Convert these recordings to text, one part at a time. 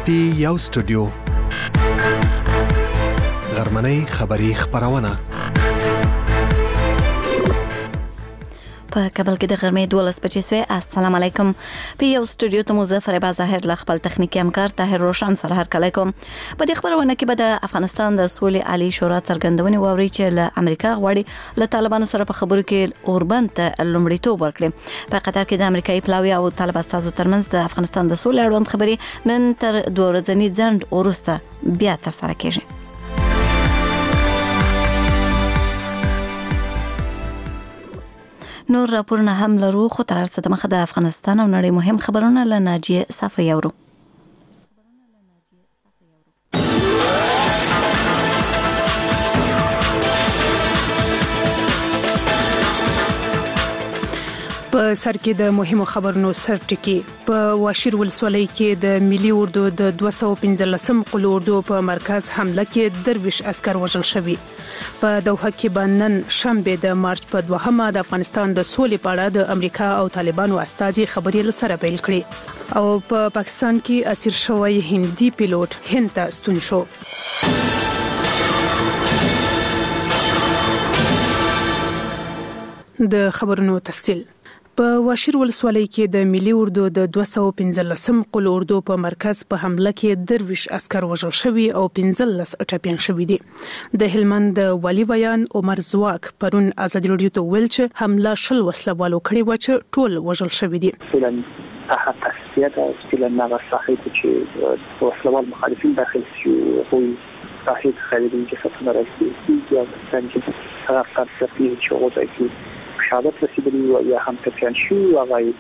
پی یو سټوډیو غرمنۍ خبری خبرونه په کابل کې د غرمې 12 بجې سوی. السلام علیکم. په یو سټوډیو ته مظفر ظاهر له خپل تخنیکی همکار طاهر روشن سره هرکلی کوم. په دې خبرونه کې به د افغانستان د سولې عالی شورا څرګندونې واوري چې له امریکا غواړي له طالبانو سره په خبرو کې اوربند ته لومړیتوب ورکړي. په قطر کې د امریکایي پلاوي او طالب استازو ترمنځ د افغانستان د سولې اړوند خبري نن تر 2 ورځني ځنډ وروسته بیا تر سره کیږي. نور راپورونه هم لرو، خو تر څه د مخه د افغانستان او نړۍ مهم خبرونه له ناجیه صافی اورو. په سر کې د مهمو خبرونو سرټکی. په واشیر ولسوالۍ کې د ملي اردو د 215 قلو اردو په مرکز حمله کې درویش عسكر وژل شوي. په دوحه کې بنن شنبه د مارچ په 2مه د افغانستان د سولې په اړه د امریکا او طالبانو استازي خبري لسره پیل کړي. او په پاکستان کې اسیر شوی هندي پیلوټ هند ته ستون شو. د خبرونو تفصیل. په واشیر ولسوالۍ کې د ملي اردو د 215 قلو اردو په مرکز په حمله کې درویش عسكر وژل شوي او 15 ټپيان شوي دي. د هلمند والي بیان عمر زواک پرون ازادي رادیو ته ویل چې حمله شل وسلوالو کړی و چې ټول وژل شوي دي. تحت تسلیت اصلا نغه صحیح چې وسلوال مخالفین داخل شي او صحیح خالدین چې څه راځي یا څنګه طرف تفصیل چې وځي شهادت رسیدلی و یا هم تپیان شو و غای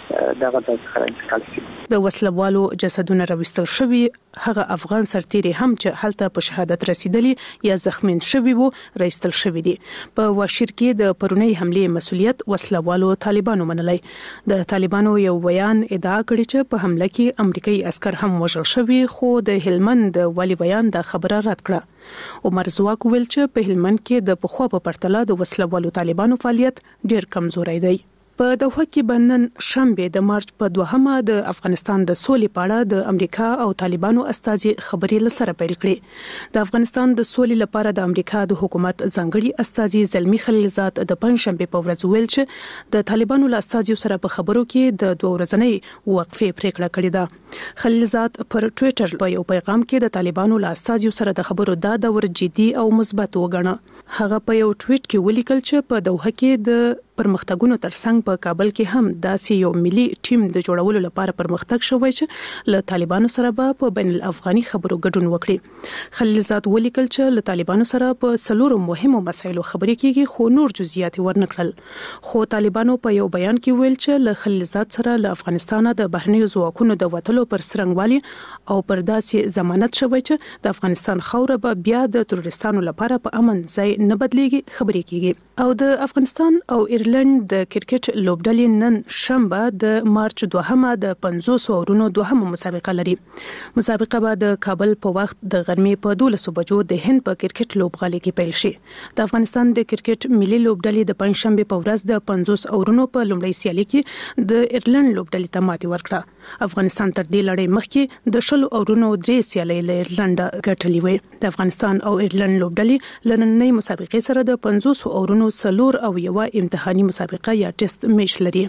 دغه د انتقال شي. د وسلوالو جسدونه راوستل شوي. هغه افغان سرتیري هم چې هلته په شهادت رسیدلی یا زخمین شوي وو راوستل شوي دي. په واشیر کې د پرونی حمله مسؤلیت وسلوالو طالبانو منلای. د طالبانو یو بیان ادعا کړی چې په حمله کې امریکایي عسكر هم وژل شوي، خو د هلمند والي بیان د خبره رد کړه. عمر زواک ویل چې په هلمند کې د پخوا په پرتله د وسلوالو طالبانو فعالیت ډیر کمزوري دی. په دوحه کې بنن شنبه د مارچ په 2مه د افغانستان د سولې په اړه د امریکا او طالبانو استازي خبري لسره پیل کړي. د افغانستان د سولې لپاره د امریکا د حکومت ځانګړي استازي زلمی خلیلزاد د پنځشنبه په ورځ ویل چې د طالبانو له استازي سره په خبرو کې د 2 ورځنۍ وقفې پریکړه کړې ده. خلیلزاد پر ټوئیټر په یو پیغام کې د طالبانو له استازي سره د خبرو دا دور جدي او مثبت وګڼه. هغه په یو ټویټ کې ولیکل چې په دوحه کې د پرمختګونو ترڅنګ په کابل کې هم داسې یو ملي ټیم د جوړولو لپاره پرمختګ شوی چې له طالبانو سره به په بین الافغاني خبرو ګډون وکړي. خلیلزاد ولیکل چې له طالبانو سره په څلورو مهمو مسایلو خبرې کیږي، خو نور جزئیات ورنکړل. خو طالبانو په یو بیان کې ویل چې له خلیلزاد سره له افغانستان د بهرنیو ځواکونو د وټلو پر سرنګوالي او پر داسې ضمانت شوی چې د افغانستان خوره به بیا د تروریستانو لپاره په امن ځای نه بدليږي خبرې کیږي. او د افغانستان او ایرلند د کرکټ لوبډلې نن شنبه د مارچ 2مه د 500 اورونو دوهمه مسابقه لري. مسابقه به د کابل په وخت د غرمې په 12 بجو د هند په کرکټ لوبغالي کې پیل شي. د افغانستان د کرکټ ملي لوبډلې د پنځشنبه په ورځ د 500 اورونو په لومړۍ سیالي کې د ایرلند لوبډلې ته ماتې ورکړه. افغانستان تر دې لړۍ مخکې د 10 اورونو 3 سیالۍ له ایرلند ګټلې وې. د افغانستان او ایرلند لوبډلې لننۍ مسابقې سره د 500 اورونو 4 او یو امتحاني مسابقه یا ټیسټ میچ لري.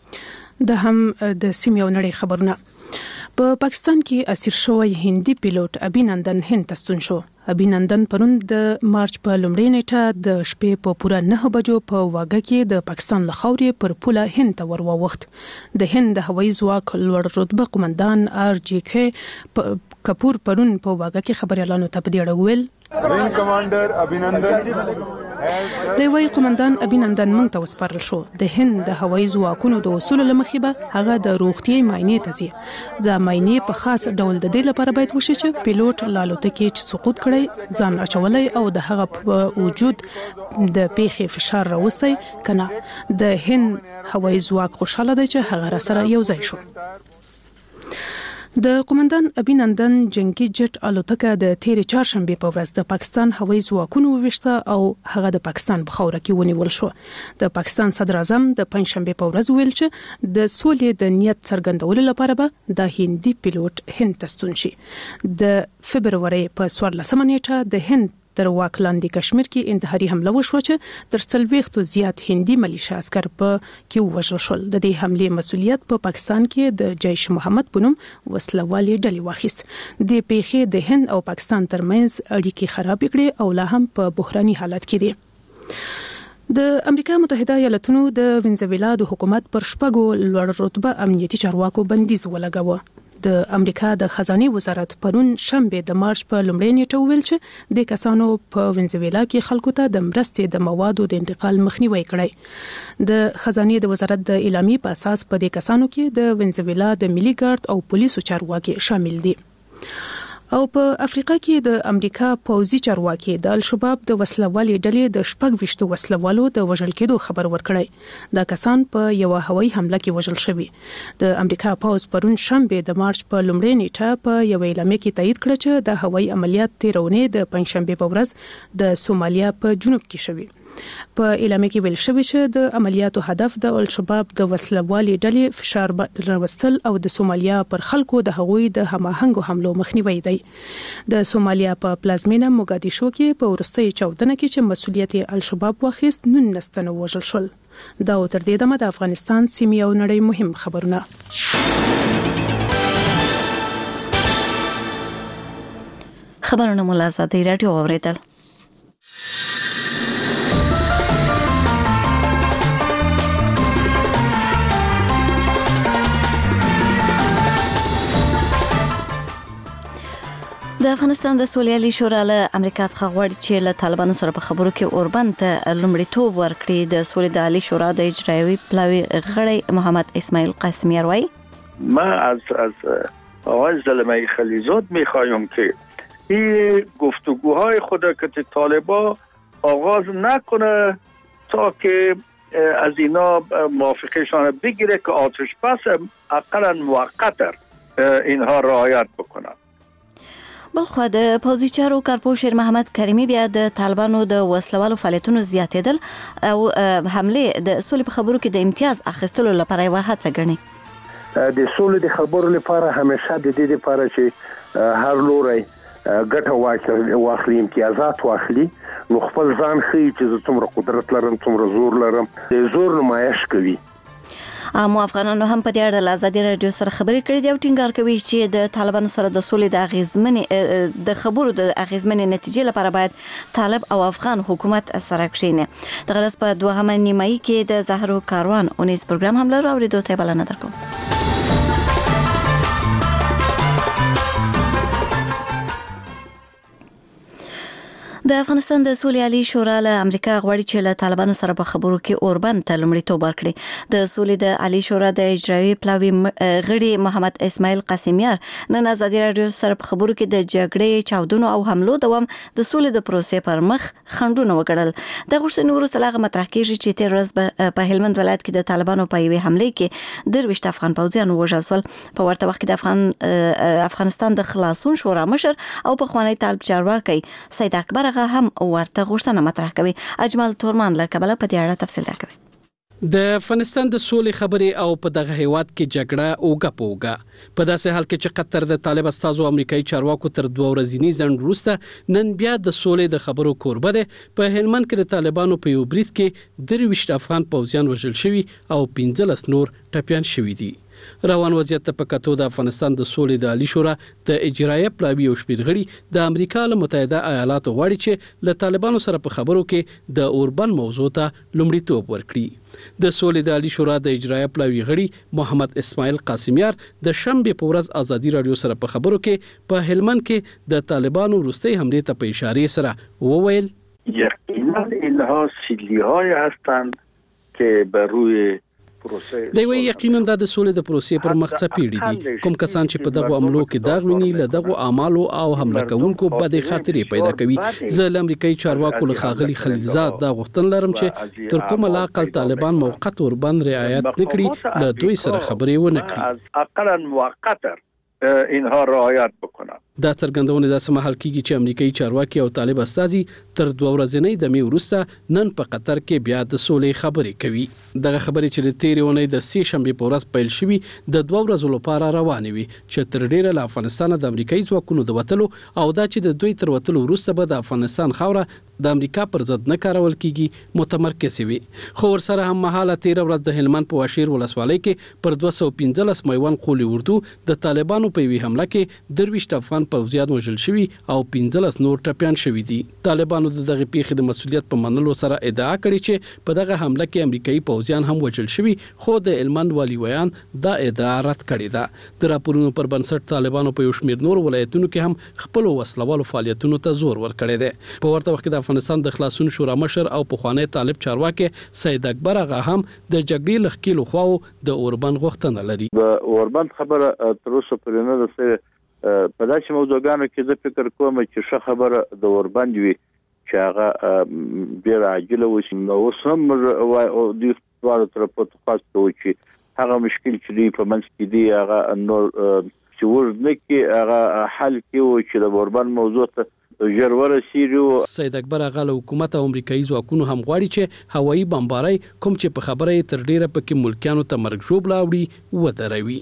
د هم د سیمې او نړۍ خبرونه. په پاکستان کې اسیر شوی هندي پیلوټ ابینندن هند ته ستون شو. ابینندن پرون د مارچ په لومړۍ نیټه د شپې په پوره 9 بجو په واګه کې د پاکستان له خاورې پر پوله هند ته ورواوښت. د هند د هوایي ځواک لوړ رتبه قومندان RGK کپور پرون په واګه کې خبريالانو ته په دې اړه ویل: وینګ کمانډر ابینندن د هوایي قومندان ابینندن مونږ ته وسپارل شو. د هند د هوایي ځواکونو د اصول لمخې به هغه د روغتي معاینې ته ځي. د معاینې په خاص ډول د دې لپاره باید وشي چې پیلوټ لالوتکې چې سقوط کړي ځان اچولای او د هغه وجود د پیخي فشار راوستي کنه. د هند هوایي ځواک خوشاله دی چې هغه را سره یو ځای شو. د قومندان ابینندن جنگي جټ الوتکه د تیرې چهارشنبه په ورځ د پاکستان هوایي ځواکونو وشته او هغه د پاکستان په خاوره کې ونیول شو. د پاکستان صدر اعظم د پنځشنبه په ورځ ویل چې د سولې د نیت څرګندولو لپاره به د هندي پیلوټ هند ته ستون شي. د فبرवरी په 14 نیټه د هند تر واک لاندې کشمیر کې انتحاري حمله وشوه چې تر 40 زیات هندي ملیشیا عسكر په کې وژل شول. د دې حمله مسؤلیت په پاکستان کې د جیش محمد پونم وسلوالي ډلې واخیست. د پیښې د هند او پاکستان ترمنځ اړیکې خراب کړې او لا هم په بحراني حالت کې دي. د امریکا متحده ایالاتونو د وینزویلا د حکومت پر شپږو لوړ رتبه امنیتي چارواکو بندیز ولګاوه. د امریکا د خزانه وزارت پرون شنبه د مارچ په لومړۍ نیټه ویل چې د کسانو په وینزویلا کې خلکو ته د مرستې د موادو د انتقال مخنیوي کړی. د خزانه د وزارت د اعلامیې په اساس په دې کسانو کې د وینزویلا د ملي ګارد او پولیسو چارواکي شامل دي. او په افریقا کې د امریکا پوځي چارواکي د الشباب د وسلوالي ډلې د 26 وسلوالو د وژل کېدو خبر ورکړی. دا کسان په یو هوایي حمله کې وژل شوي. د امریکا پوځ پرون شنبه د مارچ په لومړۍ نیټه په یو اعلامیه کې تایید کړ چې د هوایي عملیات تیرونې د پنځشنبه په ورځ د سومالیا په جنوب کې شوي. په اعلامیه کې ویل شوی چې د عملیاتو هدف د الشباب د وسلوالي ډلې فشار راوستل او د سومالیا پر خلکو د هغوی د هماهنګو حملو مخنیوي دی. د سومالیا په پلازمینه موګادیشو کې په ورستۍ چاودنه کې چې مسؤلیت الشباب واخیست 19 تنه وژل شول. دا تر دې دمه د افغانستان سیمې او نړۍ مهم خبرونه. خبرونه مولا آزادۍ رادیو اوریدل. د افغانستان د سولې شورا له امریکا څخه غواړي چې له طالبانو سره په خبرو کې اوربند ته لومړیتوب ورکړي. د سولې د عالی شورا د اجرایوي پلاوی غړی محمد اسماعیل قاسمیار وایي ما از آقای زلمه خلیزاد میخوایم که این گفتگوهای خود که طالبان آغاز نکنه تا که از اینا موافقشان بگیره که آتش بس اقلا موقت اینها رعایت بکنن. بلخو د پوځي چارو کارپو شیر محمد کریمی بیا د طالبانو د وسلوالو فعالیتونو زیاتېدل او حمله د سولې په خبرو کې د امتیاز اخیستلو لپاره یو هڅه ګڼي. د سولې د خبرو لپاره همیشه د دې لپاره چې هر لوري ګټه واخلي امتیازات واخلي نو خپل ځان ښيي چې څومره قدرت لرم څومره زور لرم د زور نمایش کوي. مو افغانانو هم په دې اړه له ازادي رادیو سره خبرې کړې دي او ټینګار کوي چې د طالبانو سره د سولې د اغیزمنې د خبرو د اغیزمنې نتیجې لپاره باید طالب او افغان حکومت سره کښیني. د غرض په دوهمه نیمایي کې د زهرو کاروان اونیز پروګرام هم لرو اوریدو ته بلنه درکوم. د افغانستان د سولې عالی شورا له امریکا غواړي چې له طالبانو سره په خبرو کې اوربند ته لومړیتوب ورکړي. د سولې د عالی شورا د اجرایوي پلاوی غړي محمد اسماعیل قاسمیار نن ازادي رادیو سره په خبرو کې د جګړې چاودنو او حملو دوام د سولې د پروسې پر مخ خنډونه وکړل. د غوښتنې وروسته لاغه مطرح کیږي چې تیر ورځ په هلمند ولایت کې د طالبانو په یوې حمله کې 23 افغان پوځیان وژل شول. په ورته وخت کې د افغانستان د خلاصون شورا مشر او په خوانی طالب چارواکي سید اکبر هم ورته غوښتنه مطرح کوي. اجمل تورمان له کابل په دې اړه تفصیل راکوي. د افغانستان د سولې خبرې او په دغه هیواد کې جګړه اوګه په داسې حال کې چې قطر د طالب استازو امریکایي چارواکو تر 2 ورځې ځند وروسته نن بیا د سولې د خبرو کوربه ده. په هلمند کې د طالبانو په یو برید کې 23 افغان پوځیان وژل شوي او 15 نور ټپيان شوي دي. روان وضعیت ته په کتو د افغانستان د سولې د عالی شورا د اجرایه پلاوی او شپږ غړي د امریکا له متحده ایالاتو غواړي چې له طالبانو سره په خبرو کې د اوربند موضوع ته لومړیتوب ورکړي. د سولې د عالی شورا د اجرایه پلاوی غړي محمد اسماعیل قاسمیار د شنبه په ورځ ازادي رادیو سره په خبرو کې په هلمند کې د طالبانو وروستۍ حمله ته په اشاره سره وویل یقینا اینها سیلی‌های هستند که بر روی دی وی یقینا د سولې د پروسې پر مخ څپېړي دي. کوم کسان چې په دغه عملو کې داغ ویني له دغه اعمالو او حمله کوونکو بد خاطرې پیدا کوي. زه له امریکایي چارواکو له خاغلی خلیلزاد دا غوښتنه لرم چې تر کومه لاقل طالبان موقت اوربند رعایت نکړي له دوی سره خبرې ونه کړي. اقلا موقت اینها رعایت بکنند. دا څرګندونه د سمحل کیږي چې امریکایي چارواکي او طالب استازي تر 2 ورځې د می وروسته نن په قطر کې بیا د سولې خبرې کوي. دغه خبرې چې د تیرې ونې د 3 شنبه په ورځ پیل شوي د 2 ورځو لپاره روانې وي چې تر ډیره له افغانستان د امریکایي ځواکونو د وټلو او دا چې د دوی تر وټلو وروسته به د افغانستان خاوره د امریکا پر ضد نه کارول کیږي متمرکز وي. خو ورسره هم مهاله 13 ورځ د هلمند په واشیر ولسوالۍ کې پر 215 میوان قولي اردو د طالبانو په وی حمله کې 23 افغان پوځیان وژل شوي او 15 نور ټپيان شوي دي. طالبانو دغه پیښې د مسؤلیت په منلو سره ادعا کړې چې په دغه حمله کې امریکایي پوځیان هم وژل شوي، خو د هلمند والي ویان دا ادعا رد کړې ده. د راپورونو پر بنسټ طالبانو په یو شمېر نور ولایتونو کې هم خپل وسلوالو فعالیتونو ته زور ورکړی دی. په ورته وخت کې د افغانستان د خلاصون شورا مشر او پخوانی طالب چارواکي سید اکبر آغا هم د جګړې لخکېلو خواو د اوربند غوښتنه لري. اوربند خبره تر اوسه پورې نه ده. په داسې موضوعګانو کې زه فکر کوم چې ښه خبره د اوربند وي چې هغه ډېر عاجله وشي. نو اوس هم دوی دواړو طرفو ته خاص کوي چې هغه مشکل چې دوی په منځ کې دي هغه نور چې ورنه کې هغه حل کړي چې د اوربند موضوع ته ژر ورسیږي. سید اکبر آغا له حکومت او امریکایي ځواکونو هم غواړي چې هوایي بمبارۍ کوم چې په خبره یې تر ډیره پکې ملکیانو ته مرګ ژوبله وړي ودروي.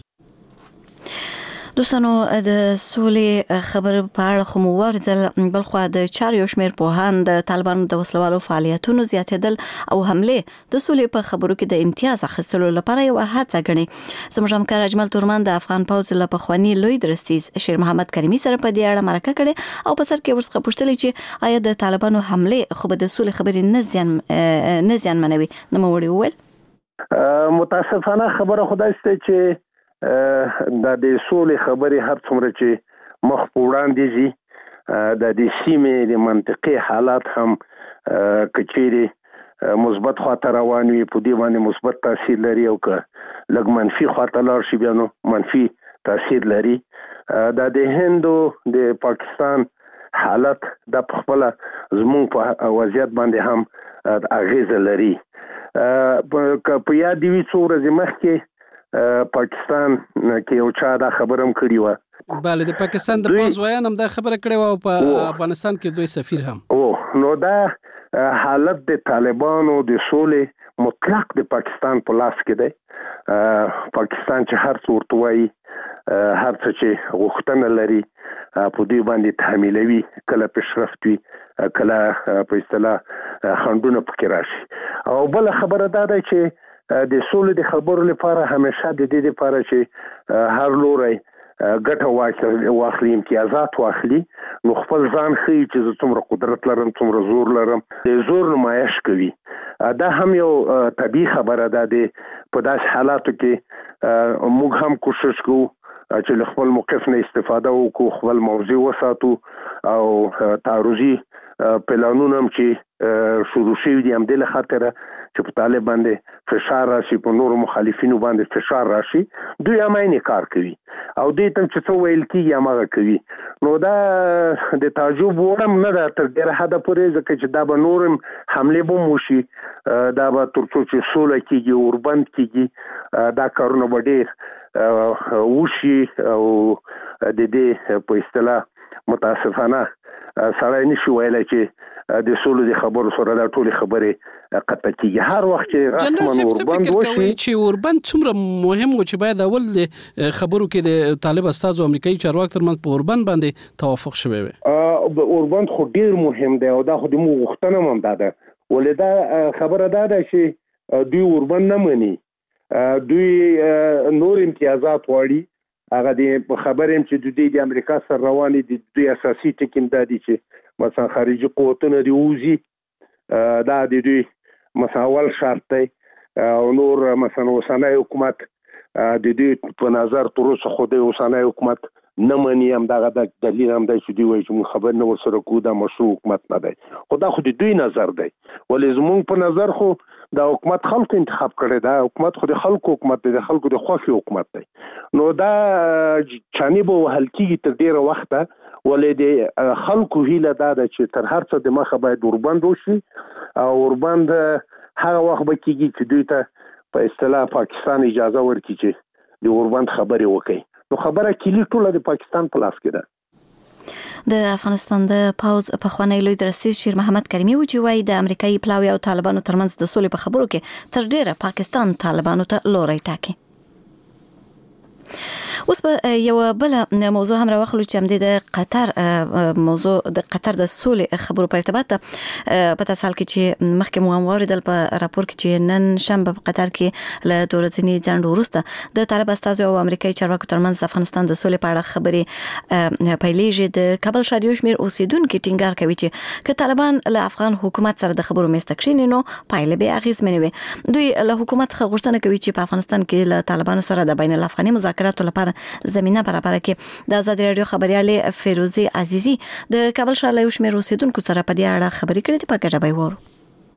دوستانو د سولې خبر په اړه خو مو وردل، بلخو د چارو شمیر پوهان د طالبانو د وسلوالو فعالیتونو زیاتېدل او حمله د سولې په خبرو کې د امتیاز اخیستلو لپاره یو هڅه ګڼي. زموږ همکار اجمل تورمان د افغان پوځ له پخوانی لوی درستیز شیر محمد کریمي سره په دې اړه مرکه کړې او په سر کې ورڅخه پوښتلې چې آیا د طالبانو حمله خو به د سولې خبرې نه زیانمنوي؟ نو وړي وویل متاسفانه خبره خدای ست چې د سولې خبرې هر څومره چې مخ په وړاندې ځي د دې سیمې د منطقي حالات هم کچېري مثبت خواته روان وي، په دې باندې مثبت تاثیر لري او که لږ منفي خواته لاړ شي بیا نو منفي تاثیر لري. د هندو د پاکستان حالت د خپل زموږ په وضعیت باندې هم اغیزه لري. په یاد وي څو ورځې مخکې پاکستان کې یو چا دا خبرم کړی و. بله د پاکستان د پوځویان هم دا خبره کړې و او په افغانستان کې دوی سفیر هم. نو دا حالت د طالبانو د سولې مطلق د پاکستان په لاس کې دی. پاکستان چې هر څه ورته وایي، هر څه چې غوښتنه لري په دې باندې تحمیلوي، کله پیشرفت وي کله په اصطلاح خنډونه پکې راشي. او بل خبره دا ده چې د سولې د خبرو لپاره همیشه د دې لپاره چې هر لوري ګټه واخلي، امتیازات واخلي، نو خپل ځان ښیي چې زه څومره قدرت لرم، څومره زور لرم، د زور نمایش کوي. دا هم یو طبیعي خبره ده. په داسې حالاتو کې موږ هم کوشش کوو چې له خپل موقف نه استفاده وکړو، خپل موضوع وساتو او تعرضي پلانونه هم چې شروع شوي دي همدې له خاطره چې په طالب باندې فشار راشي، په نورو مخالفینو باندې فشار راشي، دوی هم عیني کار کوي او دوی ته چې څه ویل کېږي هماغه کوي. نو دا د تعجب وړ هم نه ده تر ډېره حده پورې، ځکه چې دا به نور هم حملې به هم وشي، دا به تر څو چې سوله کېږي، اوربند کېږي، دا کارونه به ډېر وشي او د دې په اصطلاح متاسفانه سړی نشي ویلی چې د سولو د خبرو سره دا ټولې خبرې قطع کېږي. هر وخت چې رسماً اوربند وشي، چې اوربند څومره مهم و چې باید اول د خبرو کې د طالب استازو امریکایي چارواکو ترمنځ په اوربند باندې توافق شوی وي. اوربند خو ډېر مهم دی او دا خو د موږ غوښتنه هم دا ده، ولې دا خبره دا ده چې دوی اوربند نه مني، دوی نور امتیازات غواړي. هغه د خبرې چې د دوی د امریکا سره روانې دي، دوی اساسي ټکي دا دي چې مثلا خارجي قوتونه دي ووځي، دا د دوی مثلا اول شرط دی. او نور مثلا اوسنی حکومت د دوی په نظر تر اوسه خو د اوسنی حکومت نه مني، همدغه د دلیل هم دی چې دوی وایي چې موږ خبر نه ورسره کوو، دا مشروع حکومت نه دی. خو دا خو د دوی نظر دی، ولې زموږ په نظر خو دا حکومت خلکو انتخاب کړی، دا حکومت خو د خلکو حکومت دی، د خلکو د خوښې حکومت دی. نو دا چانې به وهل کېږي تر ډېره وخته، ولې د خلکو هیله دا ده چې تر هر څه د مخه باید اوربند وشي او اوربند هغه وخت به کېږي چې دوی ته په اصطلاح پاکستان اجازه ورکړي چې د اوربند خبرې وکړي. نو خبره کلی ټوله د پاکستان په لاس کې ده. د افغانستان د پاوز په خوانی لوی درسیز شیر محمد کریمی و چې وایي د امریکایي پلاوی او طالبانو ترمنځ د سولې په خبرو کې تر ډیره پاکستان طالبانو ته لوري ټاکي. اوس په یو بل موضوع هم راوخلو چې هم د قطر موضوع د قطر د سولې خبرو په ارتباط په تاسو کې چې مخکې مو هم واردل په راپور کې چې نن شنبه په قطر کې له دورځنی ځنډ وروسته د طالب استازو او امریکایي چارواکو ترمنځ د افغانستان د سولې په اړه خبرې پیلېږي. د کابل ښار یو شمېر اوسیدونکو ټینګار کوي چې که طالبان له افغان حکومت سره د خبرو میسته کښیني نو پایلې به اغیزمنې وي. دوی له حکومت څخه غوښتنه کوي چې په افغانستان کې له طالبانو سره د بین الافغاني مذاکراتو لپاره زمينه برابر کړي. د آزادي رادیو خبريالې فیروزي عزیزي د کابل ښار له شمېر اوسیدونکو سره په دې اړه خبرې کړې دي. په ګډه به وورو.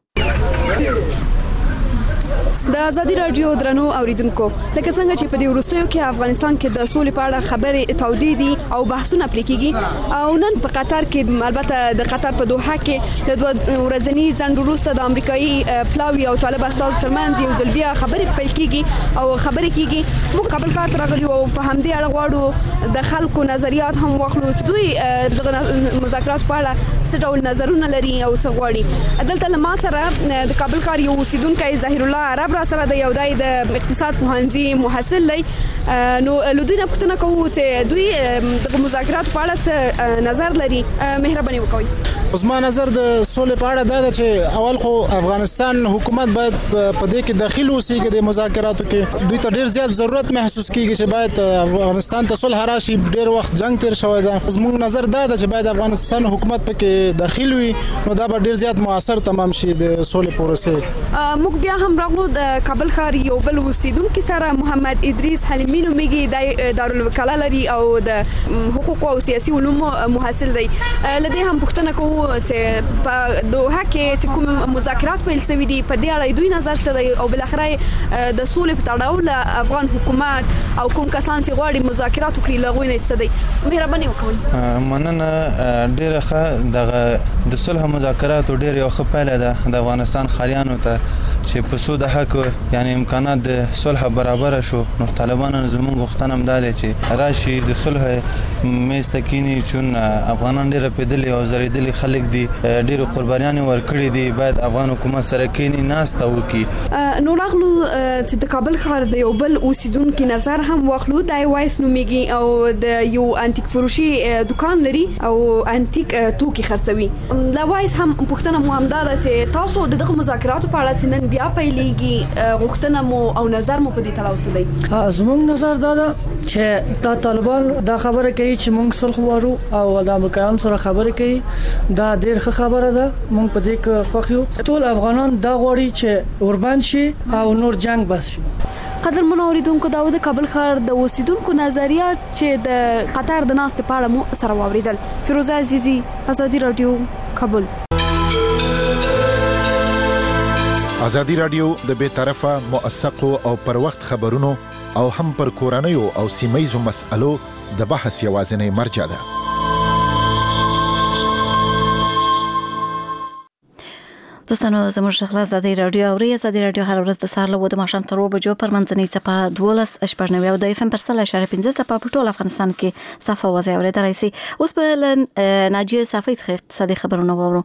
د آزادي رادیو درنو اوریدونکو، لکه څنګه چې په دې وروستیو کې افغانستان کې د سولې په اړه خبرې تودې دي او بحثونه پرې کیږي، او نن په قطر کې البته د قطر په دوحه کې د ورځنی ځنډ وروسته د امریکایي پلاوی او طالب استازو ترمنځ یو ځل بیا خبرې پیل کیږي او خبرې کیږي. موږ کابل ښار ته راغلي او په همدې اړه غواړو د خلکو نظریات هم واخلو چې دوی د مذاکرات په اړه څه ډول نظرونه لري او څه غواړي. دلته له ما سره د کابل ښار یو اوسیدونکی ظاهر الله عرب را سره د یو دای د اقتصاد پوهنځي محصل دی. نو له دوی نه پوښتنه کوو چې دوی د مذاکرات په اړه څه نظر لري. مهرباني وکړئ. زما نظر د سولې په اړه دا ده چې اول خو افغانستان حکومت باید په دې کې داخل اوسېږي د مذاکراتو کې. دوی ته ډیر زیات ضرورت محسوس کیږي چې باید افغانستان ته صلح راشي. ډیر وخت جنگ تیر شوی دی. زموږ نظر دا ده چې باید افغانستان حکومت پکې داخل وي، نو دا به ډیر زیات موثر تمام شي د سولې پروسه. موږ بیا هم راغلو د کابل ښار یو بل اوسیدونکو سره محمد ادریس حلیمی نومیږي، د دارالوکاله لري او د حقوق او سیاسي علومو محصل دی. لدې هم پوښتنه کوو چې په دوحه کې چې کوم مذاکرات پیل شوي دي په دې اړه دوی نظر څه دی، او بل اخر د سولې په تړاو له افغان حکومت او کوم کسان چې غواړي مذاکرات وکړي لغوي نه څه دی. مهرباني وکړئ. مننه. ډیره ښه د صلح مذاکرات ډیر یو ښه پایله ده د افغانستان خاریانو ته چې په سود حق یعنی امکانات د صلح برابر شو. نو طالبانو زموږ غوښتنه هم ده چې راشي د صلح میز ته کینی، چون افغانان ډیر پیدلي او زریدلي خلک دي، ډیر قربانیان ورکړي دي. باید افغان حکومت سره کینی ناسته وکړي. نو راغلو چې د کابل ښار د یو بل اوسیدونکو نظر هم واخلو. د وایس نومیږي او د یو انټیک فروشي دکان لري او انټیک توکي خرڅوي. د وایس هم پوښتنه مو هم ده چې تاسو دغه مذاکراتو په اړه نن بیا پیلېږي، غوښتنه مو او نظر مو په دې تړاو څه دی؟ زموږ نظر دا ده چې دا طالبان دا خبره کوي چې موږ صلح غواړو او د امریکایانو سره خبرې کوي. دا ډېر ښه خبره ده. موږ په دې کې خوښ یو. ټول افغانان دا غواړي چې اوربند شي او نور جنگ بس شي. قدرمن اوریدونکو، دا د کابل ښار د اوسیدونکو نظریات چې د قطر د ناستې په اړه مو سره واوریدل. فیروزه عزیزي، آزادي رادیو، کابل. آزادی رادیو د بے طرفه موثقو او پر وخت خبرونو او هم پر کورنیو او سیمایزو مسألو د بحث یوازینی مرجع ده. دوستانو، زموږ خلاص آزادي رادیو او آزادي رادیو هر ورځ د سهار له 2 ماښام تر 2 بجو پر منځنۍ صفحه 12.9 او د اف ام پر 100.5 صفحه په ټول افغانستان کې صفحه وځي اوریدلای شي. اوس په ناجیه صافی څخه اقتصادي خبرونه وورو.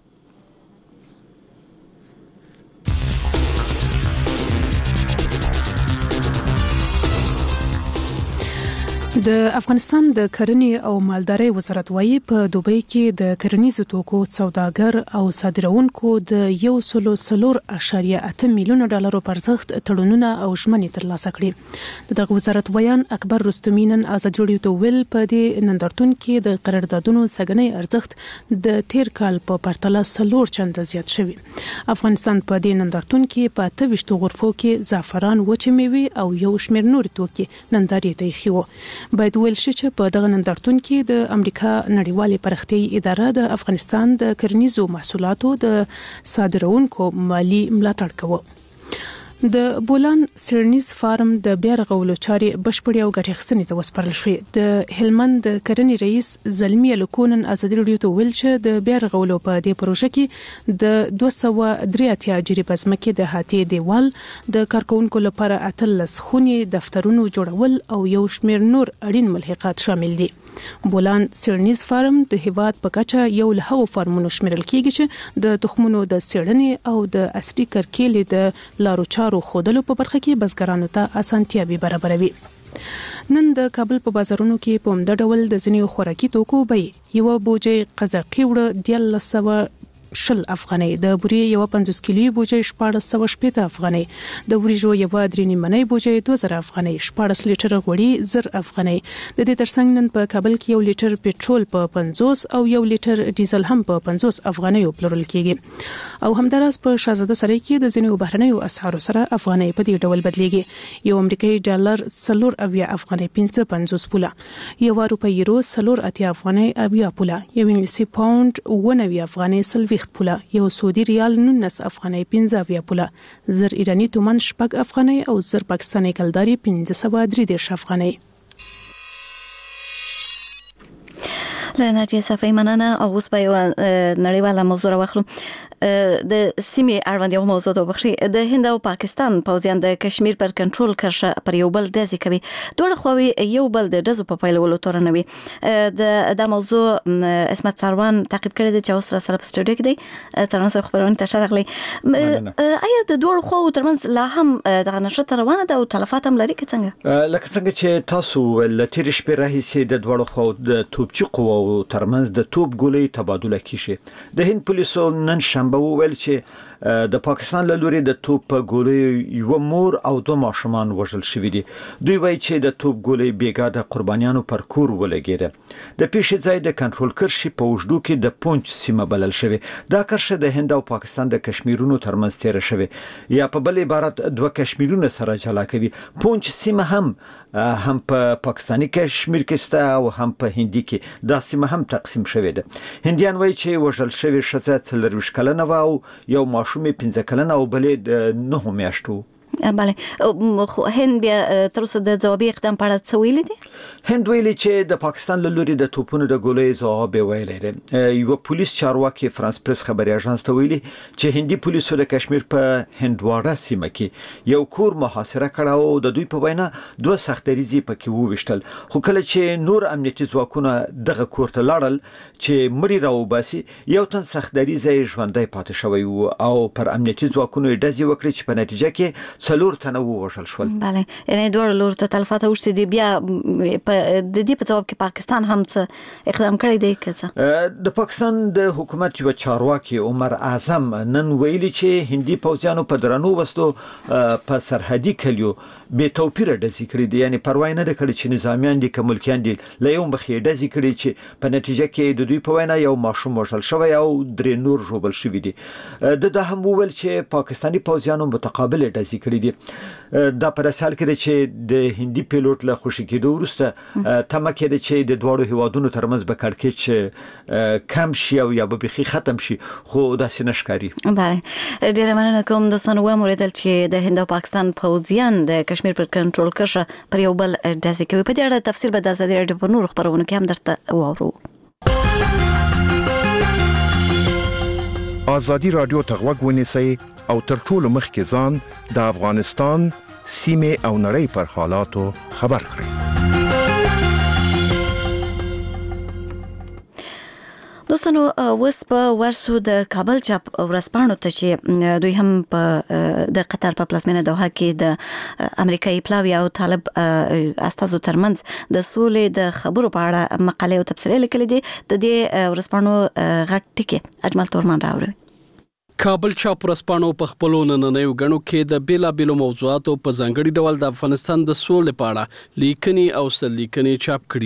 د افغانستان د کرنې او مالدارۍ وزارت وايي په دوبۍ کې د کرنیزو توکو سوداګر او صادرونکو د 104.8 میلیون ډالرو پر ارزښت تړونونه او ژمنې ترلاسه کړې. دغه وزارت ویان اکبر رستمی نن آزادي رادیو ته ویل په دې نندارتون کې د قراردادونو سګنۍ ارزښت د تیر کال په پرتله 4 چنده زیات شوی. افغانستان په دې نندارتون کې په 28 غرفو کې زعفران، وچې میوې او یو شمېر نور توکي نندارې ته ایښي. باید ویل شي چې په دغه نندارتون کې د امریکا نړیوالې پرختیايي اداره د افغانستان د کرنیزو محصولاتو د صادرونکو مالی ملاتړ کوي. د بولان سیرنیز فارم د بیا رغولو چارې بشپړې او ګټې اخیستنې ته وسپارل شوې. د هلمند د کرنې رئیس زلمی لکونن ازادي راډیو ته ویل چې د بیا رغولو په دې پروژه کې د 283 جریبه ځمکې د هاتي دیوال د کارکونکو لپاره 18 خونې دفترونو جوړول او یو شمېر نور اړین ملحقات شامل دي. بولان سیرنیز فارم د هیواد په کچه یو له هغو فارمونو شمیرل کیږي چې د تخمونو د څېړنې او د اصلي کرکیلې د لارو چارو خودلو په برخه کې بزګرانو ته اسانتیاوي برابروي. نن د کابل په بازارونو کې په عمده ډول د ځینو خوراکي توکو بیې یو بوجۍ قزاقي وړه 1310 افغانۍ، د بوري یو 50 کیلو بوجۍ 1480 افغانۍ، د وریجو یو 3 منۍ بوجۍ 2000 افغانۍ، 14 لیټر غوړي 1000 افغانۍ. د دې ترڅنګ نن په کابل کې 1 لیټر پټرول په 50 او 1 لیټر ډیزل هم په 50 افغانۍ پلورل کیږي. او همداراز په شاهزاده سرای کې د ځینو بهرنیو اسعارو سره افغانۍ په دې ډول بدلیږي. یو امریکایي ډالر 4 افغانۍ 55 پوله، یو روپۍ یورو 4 افغانۍ 20 پوله، یو انګلیسي پاوند 19 افغانۍ 30 پوله، یو سعودي ریال 19 افغانۍ 15 پوله، زر ایرانی تومان 6 افغانۍ او زر پاکستاني کلداري 533 افغانۍ. لناجي صفای مننه. او اوس په یو نړیواله موضوع واخلو. د سیمې اړوند یو موضوع ته بخشي. د هند او پاکستان پوځیان د کشمیر پر کنټرول کرښه پر یو بل ډزې کوي. دوه خواوې یو بل د ډزو په پیلولو تورنوي. د موضوع اسمت سروان تعقیب کړی دی چې اوس سره په سټوډیو کې دی. تر اوسه خبرونه ته شارغلي. آیا د دوه خواو ترمنځ لا هم د نشته روانه ده او تلفات هم لري که څنګه؟ لکه څنګه چې تاسو ول تیر شپې راهیسې د دوه خواو د توپچي قواو ترمنځ د توپ ګولۍ تبادله کیږي. د هند پولیسو نن شنبه وویل چې د پاکستان له لوري د توپ ګولۍ یو مور او دوه ماشومان وژل شوي دي. دوی وایي چې د توپ ګولۍ بیګا د قربانیانو پر کور ولګېده. د پیښې ځای د کنټرول کرښې په اوږدو کې د پونچ سیمه بلل شوې. دا کرښه د هند او پاکستان د کشمیرونو ترمنځ تیره شوې، یا په بل عبارت دوه کشمیرونه سره جلا کوي. پونچ سیمه هم په پاکستاني کشمیر کې سته او هم په هندي کې. دا سیمه هم تقسیم شوې ده. هندیان وایي چې وژل شوې ښځه 24 کلنه و او یو ماشوم 15 کلنه او بلې د 9 میاشتو. بله. خو هند بیا تر اوسه د ځوابي اقدام په اړه څه ویلي دي؟ هند ویلي چې د پاکستان له لوري د توپونو د ګولۍ ځواب ویلی دی. یو پولیس چارواکي فرانس پریس خبري اژانس ته ویلي چې هندي پولیسو د کشمیر په هندواړه سیمه کې یو کور محاصره کړ او د دوی په وینا 2 سختریزي پکې وویشتل. خو کله چې نور امنیتي ځواکونه دغه کور ته لاړل چې مړي راوباسي، یو تن سختریزي ژوندۍ پاتې شوی و او پر امنیتي ځواکونو ډزې وکړي چې په نتیجه کې 4 تنه ووژل شول. بله، یعنی دوه لور ته تلفات اوښتي دي. بیا د دې په ځواب کې پاکستان هم څه اقدام کړی دی که څه؟ د پاکستان د حکومت یو چارواکي عمر اعظم نن ویلي چې هندي پوځیانو په درنو وسلو په سرحدي کلیو بې توپیره ډزې کړې دي. یعنی پروا نه ده کړې چې نظامیان دي که ملکیان دي، له یو مخې ډزې کړې چې په نتیجه کې د دوی په وینا یو ماشوم وژل شوی او 3 نور ژوبل شوي دي. د هم وویل چې پاکستاني پوځیانو متقابل ډزې کړې دي. دا پر اساس کې چې د هندي پیلوټ له خوشی کېدو وروسته تمه کېده چې د دوړو هیوادونو ترمنځ به کړکېچ کم شي او یا به بخي ختم شي، خو داسې نشکاري. بله، ډیره مننه کوم دوستانو. وموریدل چې د هند او پاکستان پوځیان د کشمیر پر کنټرول کرښه پر یو بل ډزې کوي. په دې اړه تفصیل به د ازادي راډیو په نورو خبرونو کې هم درته واورو. ازادي راډیو ته غوږ ونیسئ او تر ټولو مخکې ځان د افغانستان سیمې او نړۍ پر حالاتو خبر کړئ. دوستانو، اوس په ورسو د کابل چاپ ورځپاڼو ته چې دوی هم په د قطر په پلازمینه دوحه کې د امریکایي پلاوی او طالب استازو ترمنځ د سولې د خبرو په اړه مقالې او تبصرې لیکلې دي. د دې ورځپاڼو غټ ټکی اجمل تورمان راوړي. کابل چاپ ورځپاڼو په خپلو نننیو غنو کې د بیلابېلو موضوعاتو په ځانګړي ډول د افغانستان د سولې په اړه لیکنې او سرلیکنې چاپ کړې دي.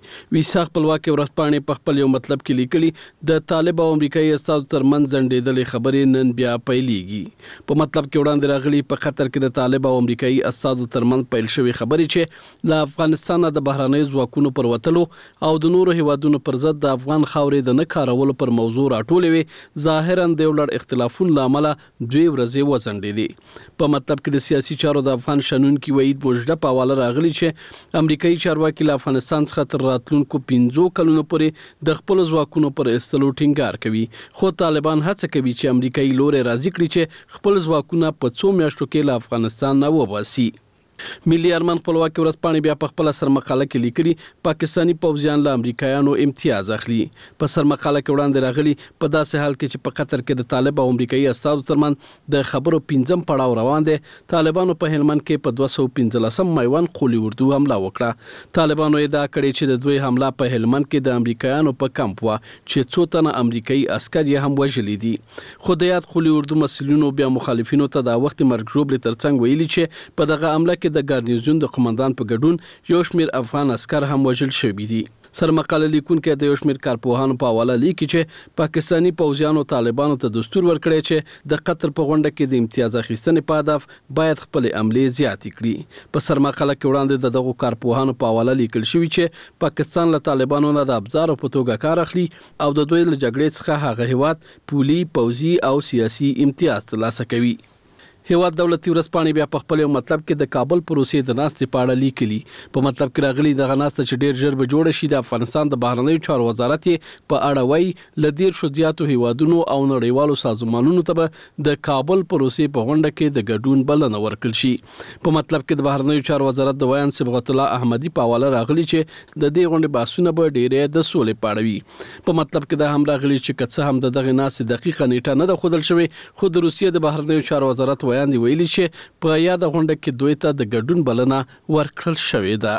ویسا خپلواکي ورځپاڼې په خپل یو مطلب کې لیکلي د طالب او امریکایي استازو ترمنځ ځنډېدلې خبرې نن بیا پیلېږي. په مطلب کې وړاندې راغلي په قطر کې د طالب او امریکایي استازو ترمنځ پیل شوې خبرې چې له افغانستان د بهرنیو ځواکونو پر وتلو او د نورو هیوادونو پر ضد د افغان خاورې د نه کارولو پر موضوع راټولې وي، ظاهرا د یو لړ اختلافونو له امله 2 ورځې وځنډېدې. په مطلب کې د سیاسي چارو د افغان شنونکي وحید مجده په حواله راغلي چې امریکایي چارواکي له افغانستان څخه تر راتلونکو 15 کلونو پورې د خپل ځواکونو پر ایستلو ټینګار کوي، خو طالبان هڅه کوي چې امریکایي لوري راضي کړي چې خپل ځواکونه په 2 میاشتو کې له افغانستان نه وباسي. ملي ارمان خپلواکي ورځپاڼې بیا په خپل سرمقاله کې لیکلي پاکستانی پوځیان له امریکایانو امتیاز اخلي. په سرمقاله کې وړاندې راغلي په داسې حال کې چې په قطر کې د طالب او امریکایي استازو ترمنځ د خبرو 5م پړاو روان دی، طالبانو په هلمند کې په 215 میوان قولي اردو حمله وکړه. طالبانو ادعا کړې چې د دوی حمله په هلمند کې د امریکایانو په کمپ و چې 2 تنه امریکایي عسکر یې هم وژلي دي. خو د یاد قولي اردو مسؤلینو بیا مخالفینو ته د وخت مرګ ژوبلې ترڅنګ ویلي چې په دغه حمله د ګارنیزون د قومندان په ګډون یو شمېر افغان عسکر هم وژل شوي دي. سرمقاله لیکونکي د یو شمېر کارپوهانو په حواله لیکي چې پاکستانی پوځیانو طالبانو ته دستور ورکړی چې د قطر په غونډه کې د امتیاز اخیستنې په هدف باید خپل عملې زیاتې کړي. په سرمقاله کې وړاندې دغه کارپوهانو په حواله لیکل شوی چې پاکستان له طالبانو نه د ابزارو په توګه کار اخلي او د دوی له جګړې څخه هغه هیواد پولي، پوځي او سیاسي امتیاز ترلاسه کوي. هیواد دولتي ورځپاڼې بیا په خپل یو مطلب کې د کابل پروسې د ناستې په اړه لیکلي. په مطلب کې راغلي دغه ناسته چې ډیر ژر به جوړه شي، د افغانستان د بهرنیو چارو وزارت یې په اړه وایي له 10 زیاتو هیوادونو او نړیوالو سازمانونو ته به د کابل پروسې په غونډه کې د ګډون بلنه ورکړل شي. په مطلب کې د بهرنیو چارو وزارت د ویان صبغت الله احمدي په حواله راغلي چې د دې غونډې بحثونه به ډیرې د سولې په اړه وي. په مطلب کې دا هم راغلي چې که څه هم دغه ناستې دقیقه نیټه نه ده ښودل شوې، خو د روسیې د بهرنیو چارو وزارت ویان دی ویلي چې په یاده غونډه کې دوی ته د ګډون بلنه ورکړل شوې ده.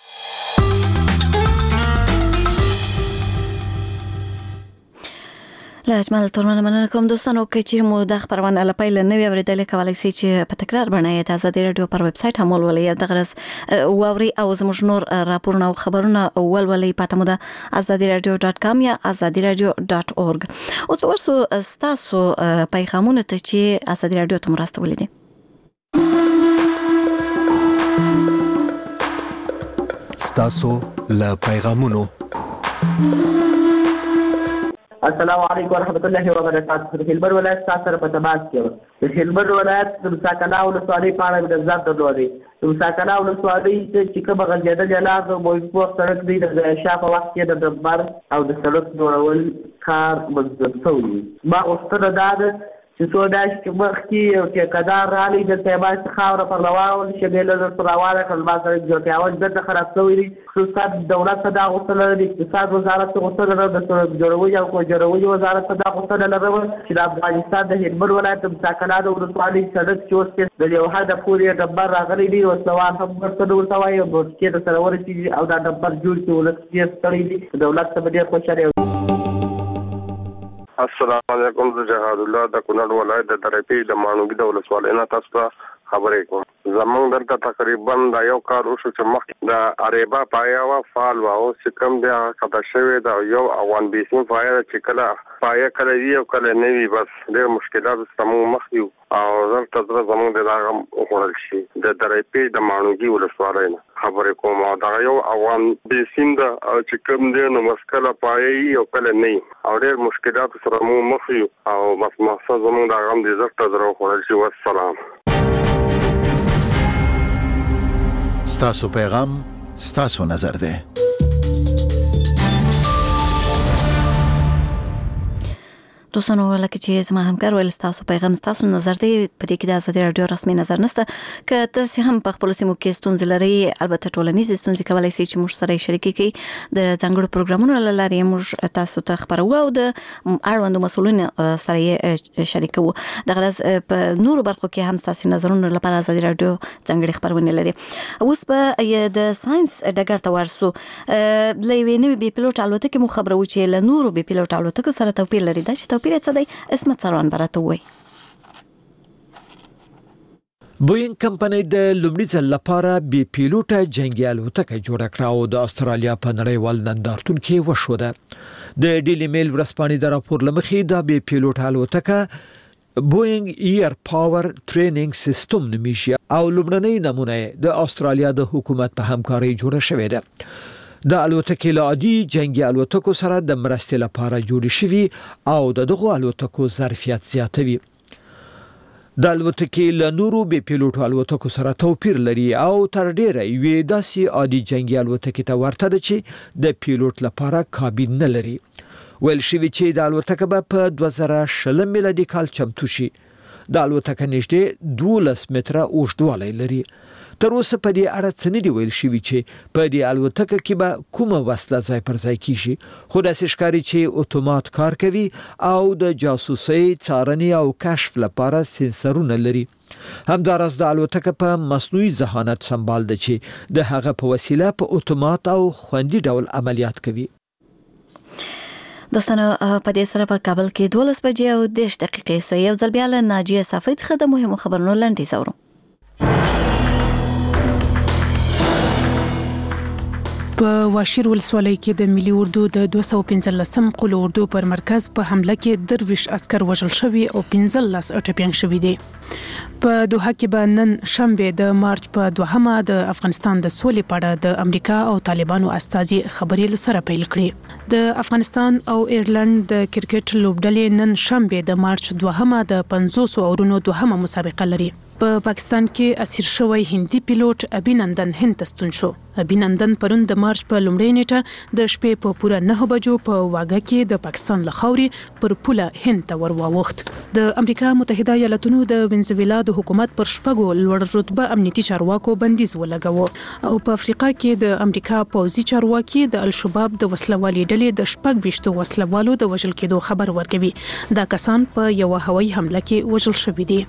له اجمل تورمنه مننه کوم دوستانو کې چې مو د خبرونه لپاره نوې اوریدل کولای شي چې په تکرار باندې د آزادي رادیو پر ویب سټ هم ولولئ د غرض ووري او زموږ نور راپورونه او خبرونه ولولئ پته مو د azadiradio.com یا azadiradio.org. اوس په ورسو تاسو پیغامونه ته چې آزادي رادیو ته مرسته ولیدي. ستاسو له پیغامونو. السلام علیکم ورحمۃ اللہ وبرکاتہ. د هلمند ولایت سره په تماس کې د هلمند ولایت د مساکنه ولسوالۍ په اړه د ځان درلودي. د مساکنه ولسوالۍ چې کوم غلجېدل علاقه موږ سړک دی د شاپه وخت کې د دبر او د سړک جوړول کار منظم شوی. ما غوښتنه ده چې څو داش کې مخکې یو ټیکدار رالی د تیماس خاوره پر لواول شبیله د پرواله کله ما سره جوړیاول د خراب شوی دي. خصوصا دولت ته دا غوښتنه لري، اقتصاد وزارت ته غوښتنه لري، د سړک جوړولو او کوجروي وزارت ته دا غوښتنه لري چې د افغانستان د هلمند ولایت د مساکنه ولسوالۍ سړک چې اوس د یو حد پورې ډبر راغلی دی او سوال هم ورته ورسوي او د کې سره ورسېږي او دا ډبر جوړ شي ولکه ستړي دي. دولت ته ډېر خوشاله. السلام علیکم. زه جهاد الله د کونړ ولایت د درپی د مانوګي د ولسوالۍ نه تاسو ته خبرې کوم. زمونږ دلته تقریبا دا یو کار وشو چې مخکې د اریبا پایا وا فال وا او سکم بیا خطا شوی دا یو اوان بیسین پایا چې کله پایا کله وی او کله نه وی، بس ډېر مشکلات سمو مخ یو او دلته زمونږ د هغه وړل شي د درپی د مانوګي ولسوالۍ نه خبرې کوم. او دا یو اوان بیسین دا چې کوم دی نو مسکله پایا او کله نه او ډېر مشکلات سره مخ یو او بس مقصد زمونږ د هغه د زړه درو وړل شي. والسلام. ستاسو پیغام ستاسو نظر ده. دوستانو ولکه چې زما همکار ول تاسو پیغام تاسو نظر دی په دې کې د آزادي رادیو رسمي نظر نشته. که تاسو هم په خپل سیمو کې ستونزې لرئ، البته ټولنیز ستونزې کولای شئ چې موږ سره شریک کړئ. د ځانګړو پروګرامونو لارې موږ تاسو ته خبرو او د اړوندو مسؤلینو سره شریکو. د غرض په نورو برخو کې هم تاسو نظرونه لپاره آزادي رادیو ځانګړي خبرونه لري. اوس په د ساينس ډګر ته ورسو. لوي نوې بي پيلوټ الوتکه مو خبرو چې له نورو بي پيلوټ الوتکو سره توپیر لري. دا چې توپیر څه دی؟ اسمت سروان براتو وي. بوینګ کمپنۍ د لومړي ځل لپاره بي پیلوټه جنگي الوتکه جوړه کړه او د استرالیا په نړیوال نندارتون کې وشوه. د ډیلی میل ورځپاڼې د راپور لمخې د بي پیلوټه الوتکه بوینګ ایر پاور ټریننګ سیستم نومیږي او لومړنۍ نمونه د استرالیا د حکومت په همکارۍ جوړه شوې ده. د الوتکې له عادي جنگي الوتکو سره د مرستې لپاره جوړې شوي او دغه الوتکو ظرفیت زیاتوي. د الوتکې له نورو بي پیلوټو الوتکو سره توپیر لري او تر ډیره یوې داسې عادي جنگي الوتکې ته ورته ده چې د پیلوټ لپاره کابین نه لري. ویل شوی چې د الوتکه به په 2020 میلادي کال چمتو شي. د الوتکه نږدې 12 متره اوږدوالی لري. تر اوسه په دې اړه څه نه دی ویل شوی چې په دې الوتکه کې به کومه وسله ځای پر ځای کیږي، خو داسې ښکاري چې اتومات کار کوي او د جاسوسۍ، څارنې او کشف لپاره سنسرونه لري. همداراز د الوتکه په مصنوعي ذهانت سمبال ده چې د هغه په وسیله په اتومات او خوندي ډول عملیات کوي. دوستانو په دې سره په کابل کې 12 بجې او 10 دقیقې سو یو ځل بیا له ناجیه صافی څخه د مهمو خبرونو لنډیز اورو. په واشیر ولسوالۍ کې د ملي اردو د 215 قلو اردو پر مرکز په حمله کې 23 عسكر وژل شوي او 15 ټپيان شوي دي. په دوحه کې به نن شنبه د مارچ په 2مه د افغانستان د سولې په اړه د امریکا او طالبانو استازي خبرې سره پیل کړې. د افغانستان او ایرلند د کرکټ لوبډلې نن شنبه د مارچ 2مه د 500 اورونو دوهمه مسابقه لري. په پاکستان کې اسیر شوی هندي پیلوټ ابینندن هند ته ستون شو. ابینندن پرون د مارچ په لومړۍ نیټه د شپې په پوره 9 بجو په واګه کې د پاکستان لخوري پر پوله هند ته ورواوخت. د امریکا متحده ایالاتونو د وینزویلا د حکومت پر شپږو لوړ رتبه امنیتي چارواکو بندیز ولګاوه او په افریقا کې د امریکا پوځي چارواکي د الشباب د وسلوالي ډلې د 26 وسلوالو د وژل کېدو خبر ورکوي. دا کسان په یو هوایي حمله کې وژل شوي دي.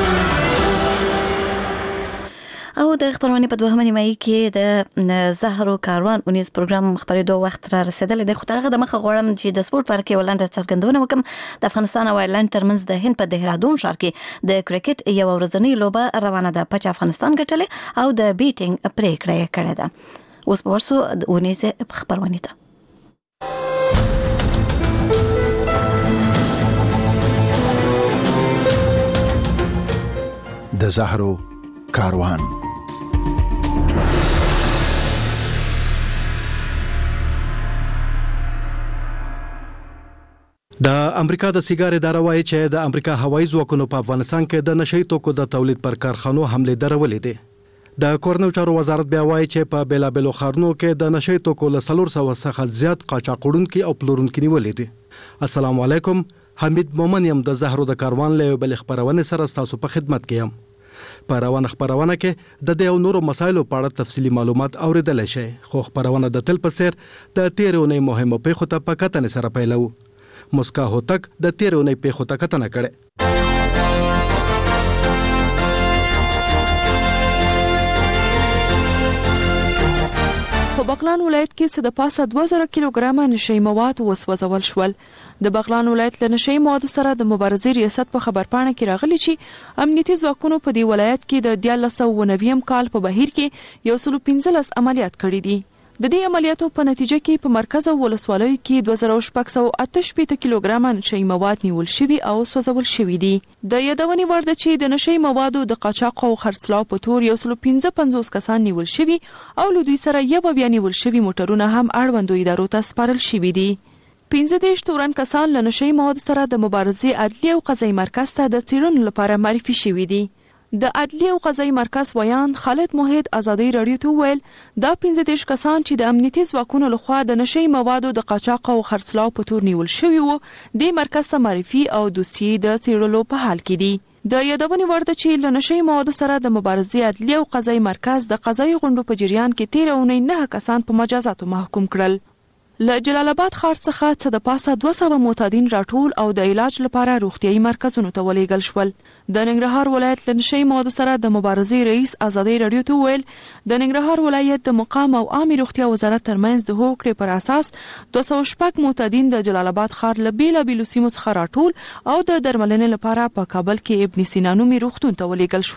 او د خبرونه په دوهمه نیمه کې د زهرو کاروان 19 پروګرام خبرېدو وخت را رسیدلی دی. خو ترغه د مخه غواړم چې د سپورت پر کې ولنډ څرګندونه وکم. د افغانستان او ایرلند ترمنځ د هند په دهرادون ښار کې د کرکټ یو ورځنی لوبه روانه ده. پچ افغانستان ګټلې او د بیټینګ پریکړه یې کړې ده. اوس په ورسو د 19 خبرونه ته د زهرو کاروان. د امریکا د سیګار اداره وايي چې د امریکا هوایي ځواکونو په افغانستان کې د نشئی توکو د تولید پر کارخانو حمله درولې دي. د کورنیو چارو وزارت بیا وايي چې په بیلابلو خارنو کې د نشئی توکو له 400 څخه زیات قاچاقونکي او پلورونکي نیولې دي. السلام علیکم، حمید مومن یم د زهرو د کاروان له بل خبرونه سره تاسو په خدمت کې یم. په روانه خبرونه کې د دې نورو مسایلو په اړه تفصیلی معلومات اوریدل شي، خو خبرونه د تل په سر د تیرونې مهمه پیښو ته په کتنې سره پیلو. مسکا هوتک د تیرونې پیښو ته کتنه کړې. په بغلان ولایت کې څه د پاسه 2000 کیلوګرام نشئی مواد وسوځول شول. د بغلان ولایت له نشئی موادو سره د مبارزې ریاست په خبرپاڼه کې راغلي چې امنیتي ځواکونو په دې ولایت کې د 1990 کال په بهیر کې 115 عملیات کړي دي. د دې عملیاتو په نتیجه کې په مرکز او ولسوالیو کې 2688 کیلوګرام نشئی مواد نیول شوي او سوځول شوي دي. د یادونې وړ ده چې د نشئی موادو د قاچاق او خرڅلاو په تور 155 کسان نیول شوي او له دوی سره یو بیا نیول شوي موټرونه هم اړوندو ادارو ته سپارل شوي دي. 15 تورن کسان له نشئی موادو سره د مبارزې عدلي او قضایي مرکز ته د څېړنو لپاره معرفي شوي دي. د عدلي او قضایي مرکز ویان خالد موحد ازادي رادیو ته ویل دا 15 کسان چې د امنیتي ځواکونو لخوا د نشئی موادو د قاچاق او خرڅلاو په تور نیول شوي وو، د مرکز ته معرفي او دوسیې د څېړلو په حال کې دي. د یادونې وړ ده چې له نشئی موادو سره د مبارزې عدلي او قضایي مرکز د قضایي غونډو په جریان کې 13 اونۍ 9 کسان په مجازاتو محکوم کړل. له جلال آباد ښار څخه څه د پاسه 200 معتادین راټول او د علاج لپاره روغتیايي مرکزونو ته ولېږل شول. د ننګرهار ولایت له نشئی موادو سره د مبارزې رئیس ازادي رادیو ته ویل د ننګرهار ولایت د مقام او عامه روغتیا وزارت ترمنځ د هوکړې پر اساس 206 معتادین د جلال آباد ښار له بیلابیلو سیمو څخه راټول او د درملنې لپاره په کابل کې ابن سینا نومي روغتون ته ولېږل شول.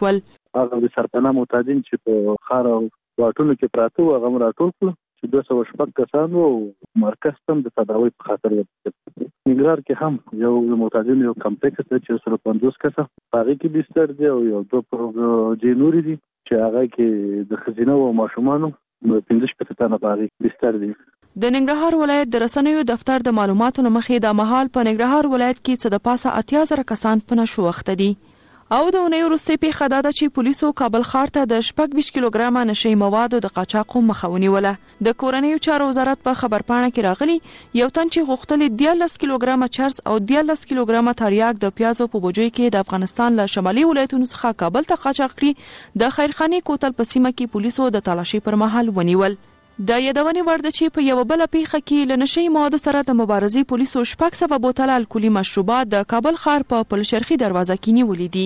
هغه د سرپناه معتادین چې په خار او واټونو کې پراته وو هغه راټول کړل چې 200 کسان وو مرکز ته د تداوی په خاطر ورته نګرار کې هم یو معتادین یو کمپلیکس چې 150 کسه هغه کې بستر دی او یو دوه جنوري دي چې هغه کې د خزینه او ماشومانو 15 کسانه باندې بستر دي. د ننګرهار ولایت د رسنیو دفتر د معلوماتو مخې د مهال په ننګرهار ولایت کې څه د پاسه 80,000 کسان په نشو وخت دي او د اونۍ وروسته په خداده چې پولیسو کابل ښار ته د 26 کیلوګرام نشي موادو د قاچاق مخه ونیوله. د کورنیو چارو وزارت په خبرپاڼه کې راغلي یو تن چې غوښتل 13 کیلوګرام چرس او 13 کیلوګرام تریاک د پیازو په بوجوي کې د افغانستان له شمالي ولایتونو څخه کابل ته قاچاق کړي د خیرخاني کوتل په سیمه کې پولیسو د تلاشي پر مهال ونیول. د یادونې وړ ده چې په یو بل پیښه کې له نشي موادو سره د مبارزې پولیسو 600 بوتل الکولي مشروبات د کابل ښار په پلشرخي دروازه کې نیولې دي.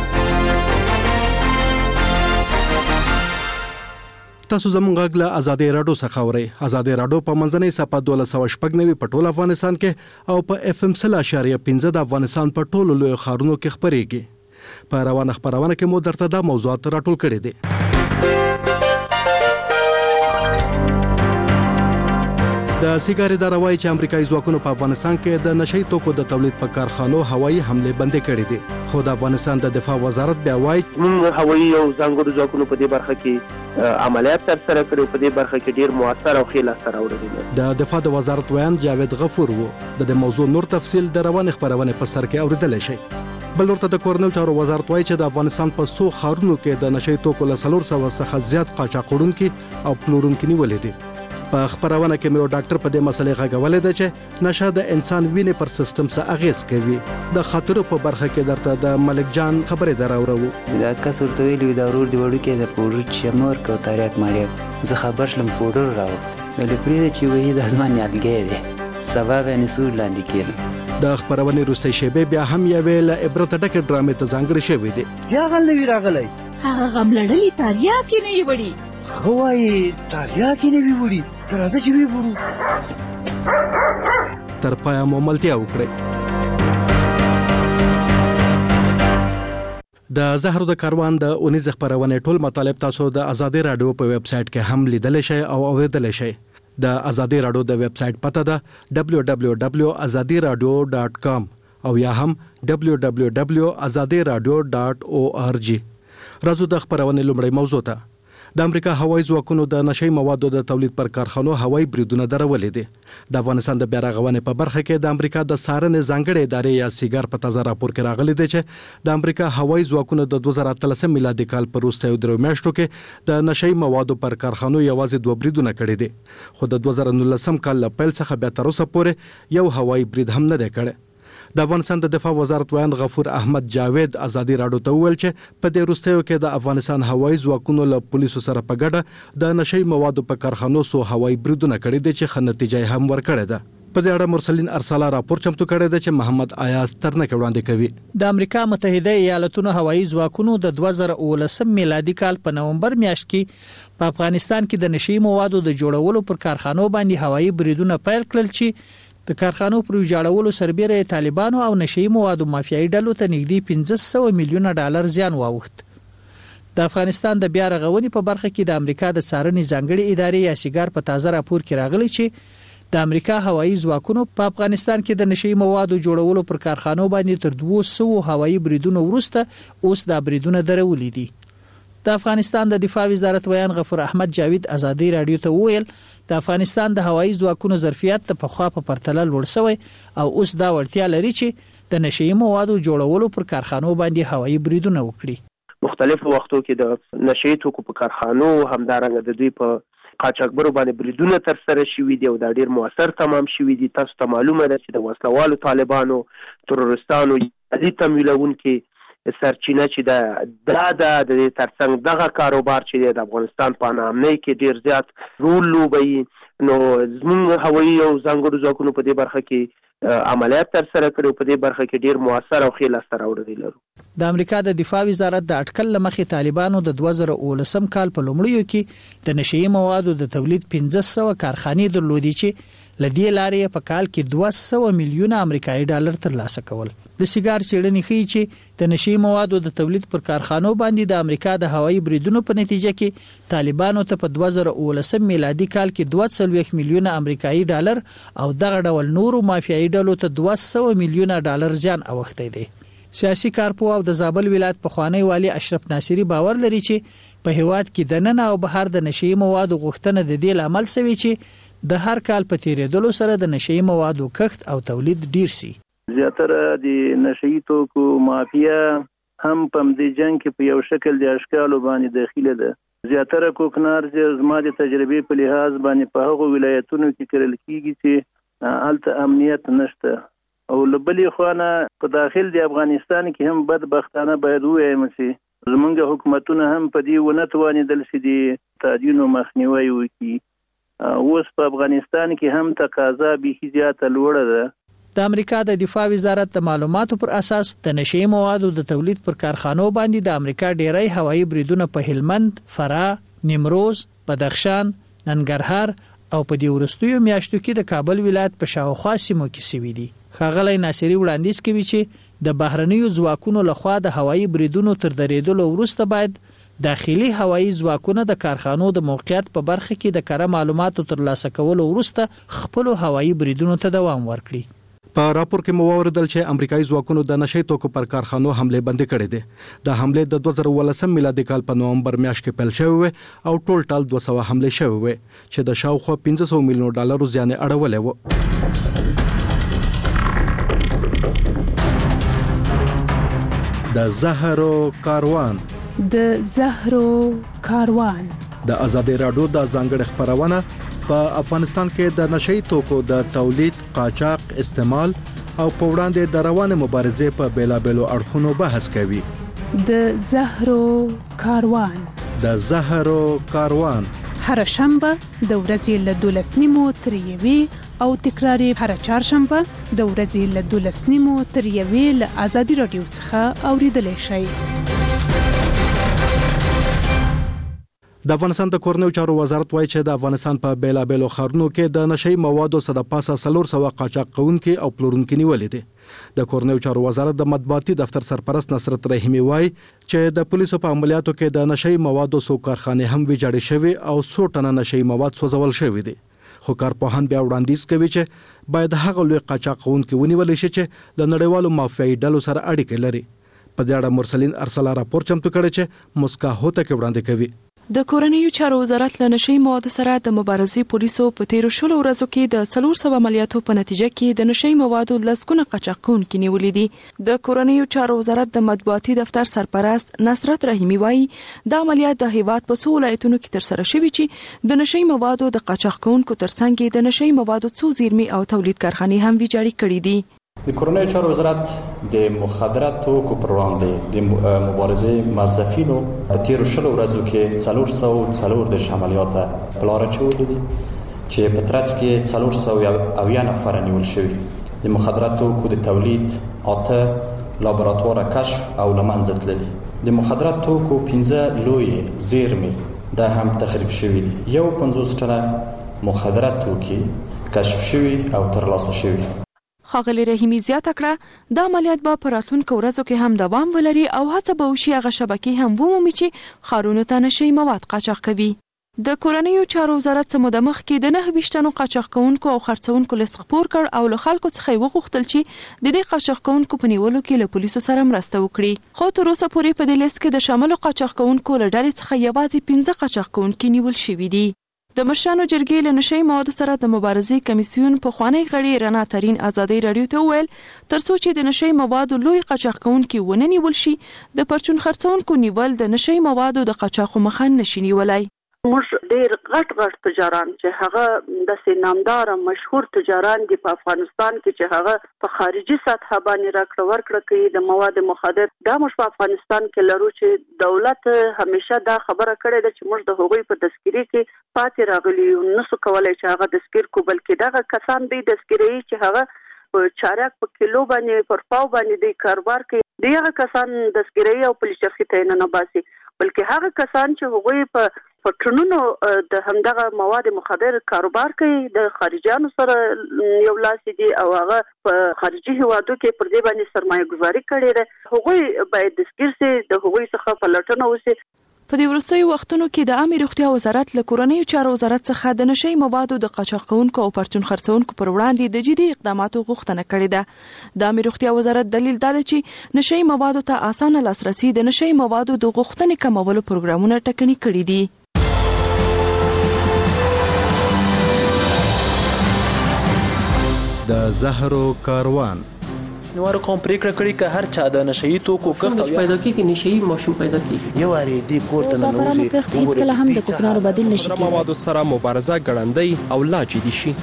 تاسو زموږ غږ له آزادۍ رادیو څخه اورئ. آزادۍ رادیو په منځنۍ صفحه 1290 په ټول افغانستان کې او په FM 0.15 د افغانستان په ټولو لوی ښارونو کې خبريږي. په روانه خبرونه کې مو درته د موضوعات راټول کړي دي. د سیګارې داروای چې امریکایي ځواکونو په افغانستان کې د نشئی توکو د تولید په کارخانو هوایي حمله بندې کړې دي خو د افغانستان د دفاع وزارت بیا وایي موږ هوایي او ځانګړو ځواکونو په دې برخه کې عملیات ترسره کړو په دې برخه کې ډیر موثر او ښه لاسته راوړل. د دفاع د وزارت ویان جاوید غفور وو. د موضوع نور تفصیل د روان خبرونه په سر کې اوریدل شي. بل ورته د کورنیو چارو وزارت وایي چې د افغانستان په 100 ښارونو کې د نشئی توکو له 400 څخه زیات قاچاقونکي او پلورونکي نیولې دي. په خبرونه کې مې ډاکټر په دې مسلې غږولې ده چې نشه د انسان وینې پر سیستم څخه اغیز کوي. د خاطرو په برخه کې درته د ملک جان خبرې دراوړو. دا کس ورته ویلي دا ورور دی وړو کې د پوډر چمور کو تاریخ ماریک زه خبر شلم پوډر راوړت د لپاره چې وې د ازمان یادګې دی سبب نسول لاندې کېږي. د خبرونه روسي شیبه بیا هم یو ویل عبرت ډکه ډرامې ته ځانګړي شوی دی. یا غل راغلی هغه غملړلې تاریا کې نه وړي خوای تاریا کې نه وړي ترازه چې وی ورو تر پایا مملتیا وکړي. د زهرو د کاروان د اونیز خبرونه ټول مطالب تاسو د آزادۍ رادیو په ویب سټ کې هم لیدل شئ او اوریدل شئ. د آزادۍ رادیو د ویب سټ پته ده www.azadiradio.com او یا هم www.azadiradio.org. راځو د خبرونه لومړی موضوع ته. د امریکا هوایي ځواکونو د نشئی موادو د تولید پر کارخانو هوایي بریدونه درولې دي. د افغانستان د بیرغونې په برخه کې د امریکا د سارنې ځانګړې ادارې یا سیګار په تازه راپور کې راغلي دي چې د امریکا هوایي ځواکونو د 2013 میلادي کال په وروستیو درو میاشتو کې د نشئی موادو پر کارخانو یوازې 2 بریدونه کړي دي خو د 2019 کال له پیل څخه بیا تر اوسه پورې یو هوایي برید هم نه دی کړی. د افغانستان د دفاع وزارت ویان غفور احمد جاوید آزادۍ رادیو ته وویل چې په دې وروستیو کې د افغانستان هوایي ځواکونو له پولیسو سره په ګډه د نشئی موادو په کارخانو سو هوایي بریدونه کړي دي چې ښه نتیجه هم ورکړې ده. په دې اړه مرسلین ارساله راپور چمتو کړی دی چې محمد ایاز ترنک وړاندې کوي. د امریکا متحده ایالاتونو هوایي ځواکونو د 2019 میلادي کال په نومبر میاشت کې په افغانستان کې د نشئی موادو د جوړولو پر کارخانو باندې هوایي بریدونه پیل کړل چې د کارخانو پر ویجاړولو سربېره طالبانو او نشئی موادو مافیایي ډلو ته نږدې 500 میلیونه ډالر زیان واوښت. د افغانستان د بیا رغونې په برخه کې د امریکا د څارنې ځانګړې ادارې یا سیګار په تازه راپور کې راغلي چې د امریکا هوایي ځواکونو په افغانستان کې د نشئی موادو جوړولو پر کارخانو باندې تر 200 هوایي بریدونو وروسته اوس دا بریدونه درولې دي. د افغانستان د دفاع وزارت ویان غفور احمد جاوید آزادۍ رادیو ته وویل د افغانستان د هوایي ځواکونو ظرفیت ته په خوا په پرتله لوړ شوی او اوس دا وړتیا لري چې د نشئی موادو جوړولو پر کارخانو باندې هوایي بریدونه وکړي. مختلفو وختو کې د نشئی توکو په کارخانو همدارنګه د دوی په قاچاقبرو باندې بریدونه ترسره شوي دي او دا ډیر موثر تمام شوي دي. تاسو ته معلومه ده چې د وسلوالو طالبانو ترورستانو علی تمویلونکي سرچینه چې د ترڅنګ دغه کاروبار چې د افغانستان په نامنۍ کې ډیر زیات رول لوبوي نو زموږ هوایي او ځانګړو ځواکونو په دې برخه کې عملیات ترسره کړو په دې برخه کې ډیر موثر او ښه لاسته راوړل لرو. د امریکا د دفاع وزارت د اټکل لمخې طالبانو د 2019 کال په لومړیو کې د نشئی موادو د تولید 1500 کارخانې درلودي چې لدې لارې په کال کې 200 میلیونه امریکایي ډالر ترلاسه کول. د سیګار چېړنې ښیي چې د نشي موادو د تولید پر کارخانو باندې د امریکا د هوایي بریدونو په نتیجه کې طالبانو ته په 2019 میلادي کال کې 2.3 میلیونه امریکایي ډالر او دغه ډول نورو مافیایي ډلو ته 200 میلیونه ډالر زیان اوښتی دی. سیاسي کارپوه او د زابل ولایت پخوانی والی اشرف ناصری باور لري چې په هیواد کې د نن او بهر د نشي موادو غوښتنه د دې لامل سوي چې د هر کال په تیریدلو سره د نشي موادو کښت او تولید ډیر شي. زیاتره د نشي توکو مافیا هم په دې جنگ کې په یو شکل د اشکالو باندې داخله ده. زیاتره کوکنار زما د تجربې په لحاظ باندې په هغو ولایتونو کې کرل کیږي چې هلته امنیت نشته او لبلي خوانه په داخل د افغانستان کې هم بدبختانه باید وایم چې زمونږ حکومتونه هم په دې ونه توانېدل چې د تعدینو مخنیوي وکړي. اوس په افغانستان کې هم تقاضا بیخي زیاته لوړه ده. د امریکا د دفاع وزارت د معلوماتو پر اساس د نشي موادو د تولید پر کارخانو باندې د امریکا ډیری هوایي بریدونه په هلمند، فراه، نیمروز، بدخشان، ننګرهار او په دې وروستیو میاشتو کې د کابل ولایت په شاوخوا سیمو کې سوي دي. ښاغلی ناصری وړاندیز کوي چې د بهرنیو ځواکونو لخوا د هوایي بریدونو تر درېدلو وروسته باید داخلي هوایي ځواکونه د کارخانو د موقعیت په برخه کې د کره معلوماتو ترلاسه کولو وروسته خپل هوایي بریدونو ته دوام ورکړي. په راپور کې مو واوریدل چې امریکایي ځواکونو د نشي توکو پر کارخانو حمله بندي کړې ده. د حمله د 2019 میلادي کال په نومبر میاشت کې پیل شوې او ټول 200 حمله شوې چې د شاوخوا 500 میلیون ډالر زیان اړولې و. د زهرو کاروان د ازادي رادیو د ځانګړي خبرونه په افغانستان کې د نشئی توکو د تولید، قاچاق، استعمال او په وړاندې د روانه مبارزې په بیلابېلو اړخونو بحث کوي. د زهرو کاروان هر شنبه د ورځې له 12:30 تر 1 او تکراری هر چهارشنبه د ورځې له 12:30 تر 1 له ازادي رادیو څخه اوریدلای شئ. د افغانستان د کورنیو چارو وزارت وایي چې د افغانستان په بیلابېلو ښارونو کې د نشئی موادو صد پاسه 400 قاچاق کوونکي او پلورونکي نیولې دي. د کورنیو چارو وزارت د مطبوعاتي دفتر سرپرست نصرت رحیمی وایي چې د پولیسو په عملیاتو کې د نشئی موادو څو کارخانې هم ویجاړې شوي او 100 ټنه نشئی مواد سوځول شوي دي. خو کارپوهان بیا وړاندیز کوي چې باید هغه لوی قاچاق کوونکي ونیول شي چې د نړیوالو مافیایي ډلو سره اړیکې لري. په دې اړه مرسلین ارسلا راپور چمتو کړی چې مسکا هوته کې وړاندې کوي. د کورنیو چارو وزارت له نشئی موادو سره د مبارزې پولیسو په تیرو شلو ورځو کې د 400 عملیاتو په نتیجه کې د نشئی موادو لسګونه قاچاق کوونکي نیولې دي. د کورنیو چارو وزارت د مطبوعاتي دفتر سرپرست نصرت رحیمی وایي د عملیات د هیواد په څو ولایتونو کې تر سره شوي چې د نشئی موادو د قاچاق کوونکو ترڅنګ د نشئی موادو څو زیرمې او تولید کارخانې هم ویجاړې کړې دي. د کورنیو چارو وزارت د مخدره توکو پر وړاندې د مبارزې موظفینو په تیرو شلو ورځو کې 404 عملیات په لار اچولي دي چې په ترڅ کې 400 نفر نیول شوي. د مخدره توکو د تولید 8 لابراتوار کشف او لمنځه تللي. د مخدره توکو 15 لوی زیرمې د هم تخریب شوي دي. یو 50 ټنه مخدره توکي کشف شوي او ترلاسه شوي. ښاغلی رحیمی زیاته کړه د عملیات به په راتلونکو ورځو کې هم دوام ولري او هڅه به وشي هغه شبکې هم ومومي چې ښارونو ته نشئی مواد قاچاق کوي. د کورنیو چارو وزارت څه موده مخکې د 9 بیشتنو قاچاق کوونکو او خرڅونکو لیست خپور کړ او له خلکو څخه یې وغوښتل چې د دې قاچاق کوونکو په نیولو کې له پولیسو سره مرسته وکړي. خو تر اوسه پورې په دې لیست کې د شاملو قاچاق کوونکو له ډلې څخه یوازې 15 قاچاق کوونکي نیول شوي دي. د مشرانو جرګې له نشئی موادو سره د مبارزې کمیسیون پخوانی غړي رڼا ترین ازادي رادیو ته وویل ترڅو چې د نشئی موادو لوی قاچاق کوونکي ونه نیول شي د پرچون خرڅونکو نیول د نشئی موادو د قاچاق مخه نشي نیولای. موږ ډېر غټ تجاران چې هغه د نامدار مشهور تجاران دي په افغانستان کې چې هغه په خارجي سطح باندې راکړه ورکړه کوي د مواد مخدر دا موږ په افغانستان کې لرو چې دولت همیشه دا خبره کړې ده چې موږ د هغوی په تذکیره کې پاتې راغلي نسو کولای چې هغه تذکیر کو بلکې دغه کسان دی تذکیره چې هغه چارک په کیلو باندې پر پاو باندې د کاروبار کې دغه کسان تذکیره او پولیس چرخي ته نه باسي بلکې هغه کسان چې هغوی په پټرونونو د همدغه مواد مخدر کاروبار کوي د خارجيانو سره یو لاس دي او هغه په خارجي هوادو کې پر دې باندې سرمایه گذاري کړې ده هغوی باید دستګیر سي د هغوی څخه پلټنه وشي په دې وروستیو وختونو کې د عامه روغتیا وزارت له کورنیو چارو وزارت څخه د نشي موادو د قاچاق کوونکو او پرچون خرڅونکو پر وړاندې د جدي اقداماتو غوښتنه کړې ده د عامه روغتیا وزارت دلیل دا دی چې نشي موادو ته اسانه لاسرسي د نشي موادو د غوښتنې کمولو پروګرامونه ټاکنې کړي دي د زهرو کاروان نوارو کوم پریکړه کړې چې هر چا د نشئی توکو کښت پیدا کیږي نشئی ماشوم پیدا کیږي یو اړ دي کوړه نه نوځي هیڅ کله هم د کوکنارو بدیل نشي کېږي موادو سره مبارزه ګړندۍ او لا جدي شي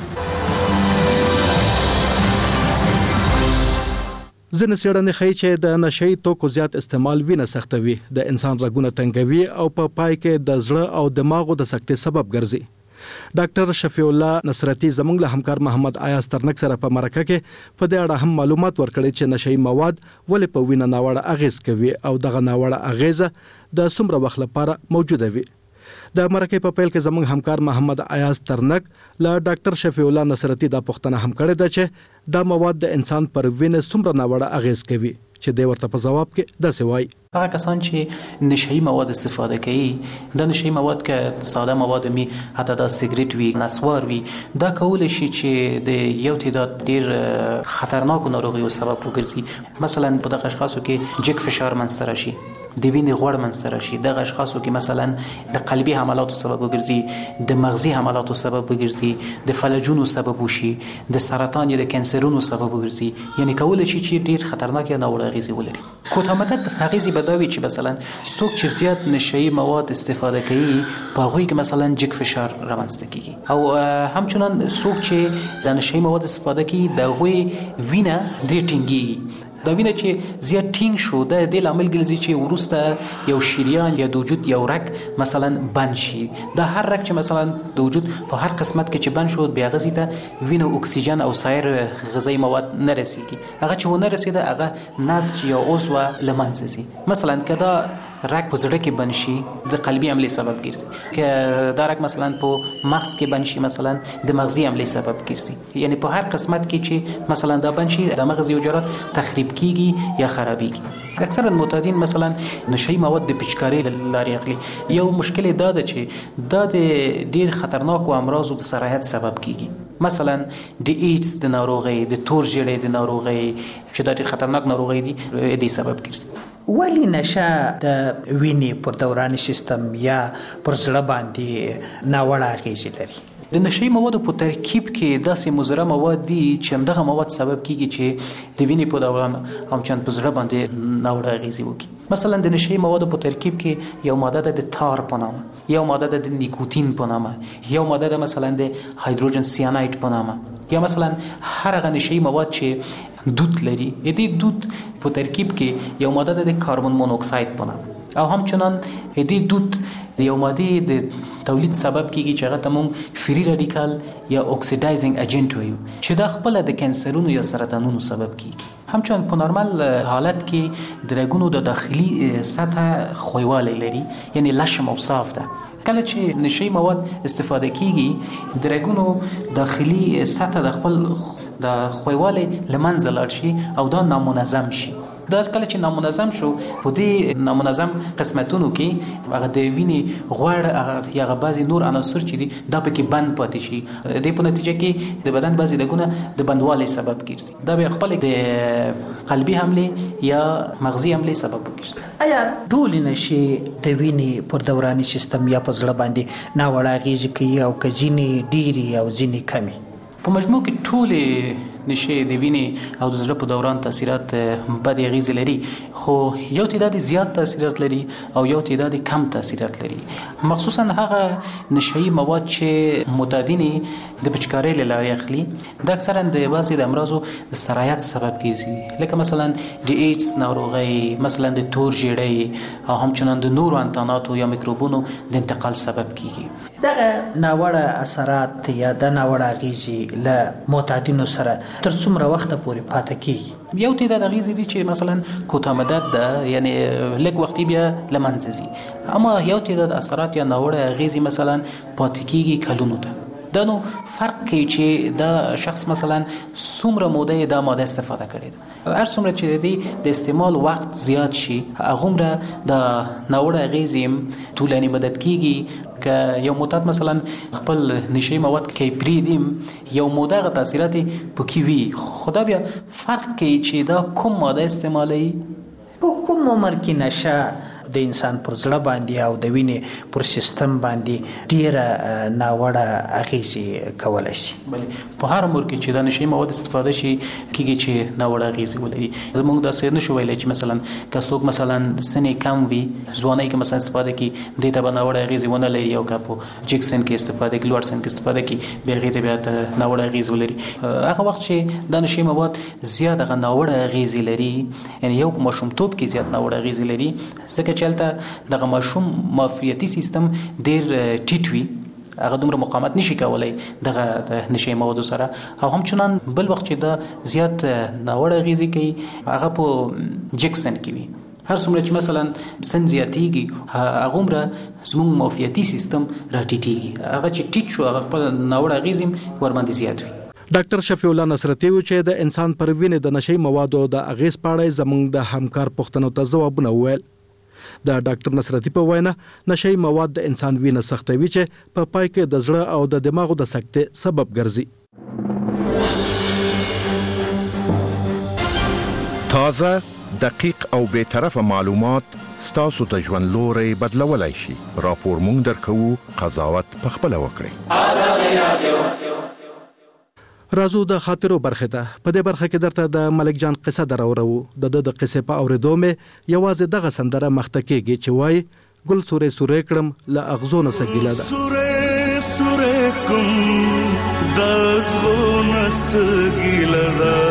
ځینې څېړنې ښیي چې د نشئی توکو زیات استعمال وینه سختوي د انسان رګونه تنګوي او په پای کې د زړه او دماغو د سکتې سبب ګرځي ډاکټر شفیع الله نصرتی زموږ له همکار محمد ایاز ترنک سره په مرکه کې په دې اړه هم معلومات ورکړي چې نشئی مواد ولې په وینه ناوړه اغیز کوي او دغه ناوړه اغیزه د څومره وخت لپاره موجوده وي د مرکه په پیل کې زموږ همکار محمد ایاز ترنک له ډاکټر شفیع الله نصرتی دا پوښتنه هم کړې ده چې دا مواد د انسان پر وینه څومره ناوړه اغیز کوي چې د ورته په جواب کې داسې وایي هغه کسان چې نشئی مواد استفاده کوي د نشئی مواد که ساده مواد می حتی دا سیګریټ وی نسوار وی دا کول شي چې د یو تعداد ډیر خطرناک ناروغیو سبب وګرځي مثلا په دغه اشخاصو کې جګ فشار منځته راشي د وینې غوړ منځته راشي دغه اشخاصو کې مثلا د قلبي حملاتو سبب وګرځي د مغزي حملاتو سبب وګرځي د فلجونو سبب وشي د سرطان یا د کانسرونو سبب وګرځي یعنی کول شي چې ډیر خطرناک یا ناوړه اغیزې ولري کوټه مدت اغیزې بداوي چې مثلا څوک چې زیات نشئی مواد استفاده کوي په هغه کې مثلا جګ فشار رامنځته کیږي او همچنان څوک چې د نشئی مواد استفاده کوي د غوي وینه ډیر ټینګي دا وینه چې زیات ټینګ شو د دې لامل ګرځي چې ورسته یو شریان یا د وجود یو رګ مثلا بند شي د هر رګ چې مثلا د وجود په هر قسمت کې چې بند شو بیا غزي ته وینه اکسیجن او سایر غذایی مواد نه رسیږي هغه چې ونه رسیده هغه نسج یا عضو لمنځه ځي مثلا کدا رګ په زړه کې بند شي د قلبي حملې سبب ګرځي که دا رګ مثلا په مغز کې بند شي مثلا د مغزي حملې سبب ګرځي یعنی په هر قسمت کې چې مثلا دا بند شي د مغز حجرات تخریب کیږي یا خرابېږي اکثرا معتادین مثلا نشئی مواد د پچکاري لارې اخلي یو مشکل دا ده چې دا د ډیر خطرناکو امراضو د سرایت سبب کیږي مثلا د ایډز د ناروغي د تور ژیړي د ناروغي چې د ډیر خطرناک ناروغي دي د سبب ګرځي ولی نشه د وینې پر دوران سیستم یا پر زړه باندې ناوړه اغیزې لري د نشئی موادو په ترکیب کې داسې مضره مواد دي چې همدغه مواد سبب کیږي چې د وینې په دوران هم چند په زړه باندې ناوړه اغیزې وکړي مثلا د نشئی موادو په ترکیب کې یو ماده ده د تار په نامه یو ماده ده د نیکوتین په نامه یو ماده ده مثلا د هایدروجن سیانایډ په نامه یا مثلا هر هغه نشئی مواد چې دود لري دې دود په ترکیب کې یو ماده ده د کاربن مونوکساید په نامه او همچنان دې دود د یو ماده د تولید سبب کیږي چې هغه ته مونږ فری رادیکال یا اکسیډایزینګ ایجنټ وایو چې دا خپل د کانسرونو یا سرطانونو سبب کیږي همچنان په نورمال حالت کې د رګونو د داخلي سطح خویوالی لري یعنی لشم او صاف ده کله چې نشئی مواد استفاده کیږي د رګونو داخلي سطح د خپل د خویوالی لمنځه لاړ شي او دا نامنظم شي دا کله چې نامنظم شو په دې نامنظم قسمتونو کې هغه د وینې غوړ یا بعضی نور عناصر چې دي دا پکې بند پاتې شي د په نتیجه کې د بدن بعضی دغونه د بندوالي سبب ګرځي دا به خپل د قلبي حمله یا مغزي حمله سبب ګرځي آیا ټول نشي د وینې پر دوراني سیستم یا په زړه باندې ناوړه اغیزې کوي او کجینی ډيري او ځینی کمی په مجموع کې ټول نشي د وینې او د زړه په دوران تاثیرات بد اغیزې لري خو یو تعداد زیات تاثیرات لري او یو تعداد کم تاثیرات لري مخصوصا هغه نشئی مواد چې معتادین د پچکاري لارې اخلي دا اکثرا د بعضي د امراضو د سرایت سبب کیږي لکه مثلا د ایډز ناروغي مثلا د تور ژیړي او همچنان د نورو انتاناتو یا میکروبونو د انتقال سبب کیږي دغه ناوړه اثرات یا د ناوړه اغیزې له معتادینو سره تر څومره وخت پورې پاتې کیږي؟ یو تعداد اغیزې دي چې مثلا کوتاه مدت ده، یعنی لږ وختي بیا له منځه ځي، اما یو تعداد اثرات یا ناوړه اغیزې مثلا پاتې کیږي کلونو ته. دا نو فرق کوي چې دا شخص مثلا څومره موده دا ماده استفاده کړي ده. هر څومره چې د استعمال وخت زیات شي هغومره د ناوړه اغیزې طولاني مدت کیږي. که یو معتاد مثلا خپل نشي مواد کې پریدیم یو موده غ تاثیرات پکې وي، خدا بیا فرق کوي چې دا کوم ماده استعمالي. په کوم عمر کې نشه د انسان پر زړه باندې او د وینې پر سیستم باندې ډیره ناوړه اغیزې کولای شي؟ بلې په هر عمر کې چې د نشي مواد استفاده شي کېږي چې ناوړه اغیزې ولري. زموږ داسې نشو ویلی چې مثلا که څوک مثلا سن کم وي ځوانۍ کې مثلا استفاده کړي دې ته به ناوړه اغیزې ونه لري، او که په جګ سن کې استفاده کړي لوړ سن کې استفاده کړي بیا هغې ته بیا ناوړه اغیزې ولري. هغه وخت چې دا نشي مواد زیات هغه ناوړه اغیزې لري، یعنی یو په ماشومتوب کې زیات ناوړه اغیزې لري، ځکه چې هلته دغه ماشوم معافیتي سیستم ډېر ټیټ وي، هغه دومره مقاومت نشي کولای دغه د نشي موادو سره. او همچنان بل وخت چې دا زیات ناوړه اغیزې کوي هغه په جګ سن کې وي. هر څومره چې مثلا سن زیاتېږي هغومره زموږ معافیتي سیستم راټیټېږي، هغه چې ټیټ شو هغه خپل ناوړه اغیزې ورباندې زیات وي. ډاکټر شفیع الله نصرتي و چې د انسان پر وینې د نشي موادو د اغیز په اړه زموږ د همکار پوښتنو ته ځوابونه وویل. د ډاکټر نصرتي په وینا نشي مواد د انسان وینه سختوي چې په پای کې د زړه او د دماغو د سکتې سبب ګرځي. تازه، دقیق او بے طرفه معلومات ستاسو ته ژوند لوري بدلولای شي. راپور مونږ درکو، قضاوت په خپل وکړئ. آزادي رادیو. رازو د خاطرو برخه ده. په دې برخه کې درته د ملک جان قصه دراورو. د قصې په اوریدو مې یوازې دغه سندره مخته کېږي چې وایي ګل سورې سورې کړم له اغزو نه سګیله ده. سورې سورې کوم د اغزو نه سګیله ده،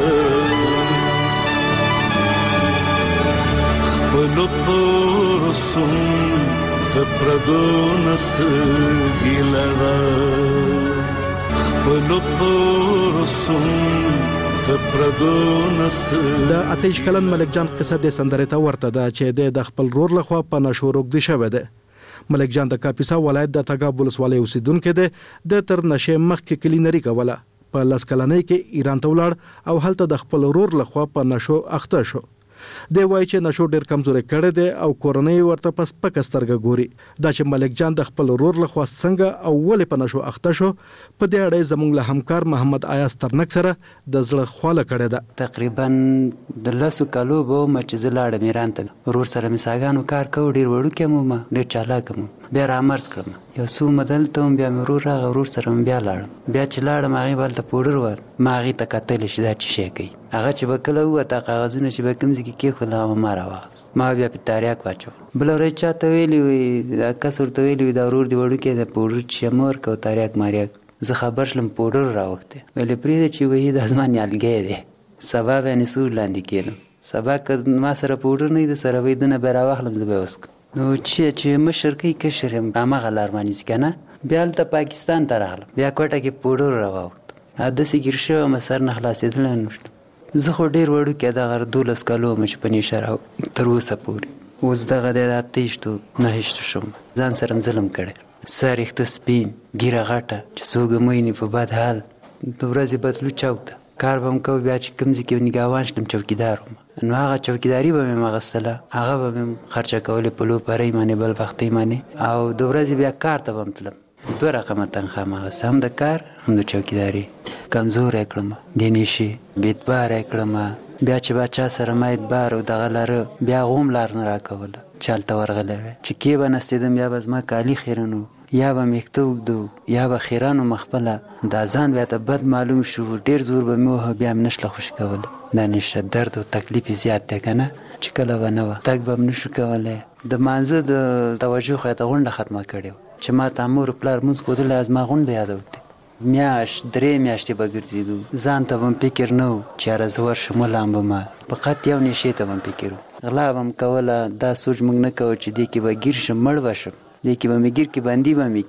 خپلو پرسم د پردو نه سګیله ده، د اتیش کلن ملک جان قصه د سندره ته ورته ده چې د خپل رور لخوا په نشو روږدي شوی دی. ملک جان د کاپیسا ولایت د تګاب ولسوالۍ اوسیدونکی دی. د تر نشې مخکې کلینري کوله، په لس کلنۍ کې ایران ته ولاړ او هلته د خپل رور لخوا په نشو اخته شو. دی وایي چې نشو ډیر کمزوري کړی دی او کورنۍ ورته په سپکه سترګه ګوري. دا چې ملک جان د خپل رور لخوا څنګه او ولې په نشو اخته شو په دې اړه زموږ له همکار محمد ایاز ترنک سره د زړه خواله کړې ده. تقریبا د 10 کالو به چې زه لاړم ایران ته، ورور سره مې ساګانو کار کوو، ډیر وړوکی وم، ډیر چالاک وم، بیا رامرز کړم. یو څو مدل ته بیا مې ورور راغی، ورور سره مې بیا لاړم. بیا چې لاړم هغې به هلته پوډر ور ما هغې ته کتلی چې دا څه شی کوي. هغه چې به کله ووته کاغذونه چې به کوم ځای کې کېښودل هغه ما راواخیست، ما بیا په تاریاک واچول. بله ورځ چا ته ویلي وي، دا کس ورته ویلي وي دا ورور دې وړوکی دی پوډر چې مه ورکوه تاریاک ماریاک. زه خبر شلم پوډر راوختی، ویلې پرېږده چې وایي دا زما نیالګی دی، سبا به یې سور لاندې کېدم. سبا که ما سره پوډر نه وي د سره وایي دونه به یې راواخلم زه به یې وڅکم. نو چې مشر کوي کشر یم هماغه لار باندې ځي که نه. بیا هلته پاکستان ته راغلم، بیا کوټه کې پوډر راواوښتم، داسې ګیر شوی وم سر نه خلاصېدلی نه شوم. زه خو ډېر وړوکی دغه 12 کالو وم چې په نیشه راوړم تر اوسه پورې. اوس دغه دی دا 23 نهشتو شوم، ځان سره م ظلم کړی، سر یې سپین، ګیره غټه چې څوک یې مویني په بد حال. د ورځې بدلو چوک ته کار به م کوو، بیا چې کوم ځای کې نګهبان شلم چوکیدار وم، نو هغه چوکیداري به مې اخیستله، هغه به مې خرچه کولې په لوپرۍ باندې بل وختۍ باندې، او د ورځې بیا کار ته به م تلم. 2 رقمه تنخواه مې اخیسته، هم د کار هم د چوکیداري. کمزوری کړم، د نیشې بېدباره یې کړم. بیا چې با چا سره ما اعتبار او دغه لاره، بیا هغه هم لار نه راکوله چې هلته ورغلی وی چې کې به نستېدم، یا به زما کالي خیرن وو، یا به مې اکته اوږده، یا به خیران وم خپله. دا ځان بیا ته بد معلوم شو، ډېر زور به مې وهه، بیا مې نشله خوشي کوله. دا نیشه درد او تکلیف یې زیات دی که نه، چې کله به نه وه تګ به م نشو کولی. د مانځه د توجه خو یې ته غونډه ختمه کړې وه چې ما ته مور پلار مونځ ښودلی، زما غونډه یادوتې. میاشت 3 میاشتې به ګرځېدو، ځان ته به م فکر نه و چې یاره زه ورشم ولامبمه، فقط یو نیشې ته به م فکر و. غلا به م کوله، دا سوچ موږ نه کوو چې دې کې به ګیر شم، مړ به شم، دې کې به مې ګیر کې بندي به مې کي،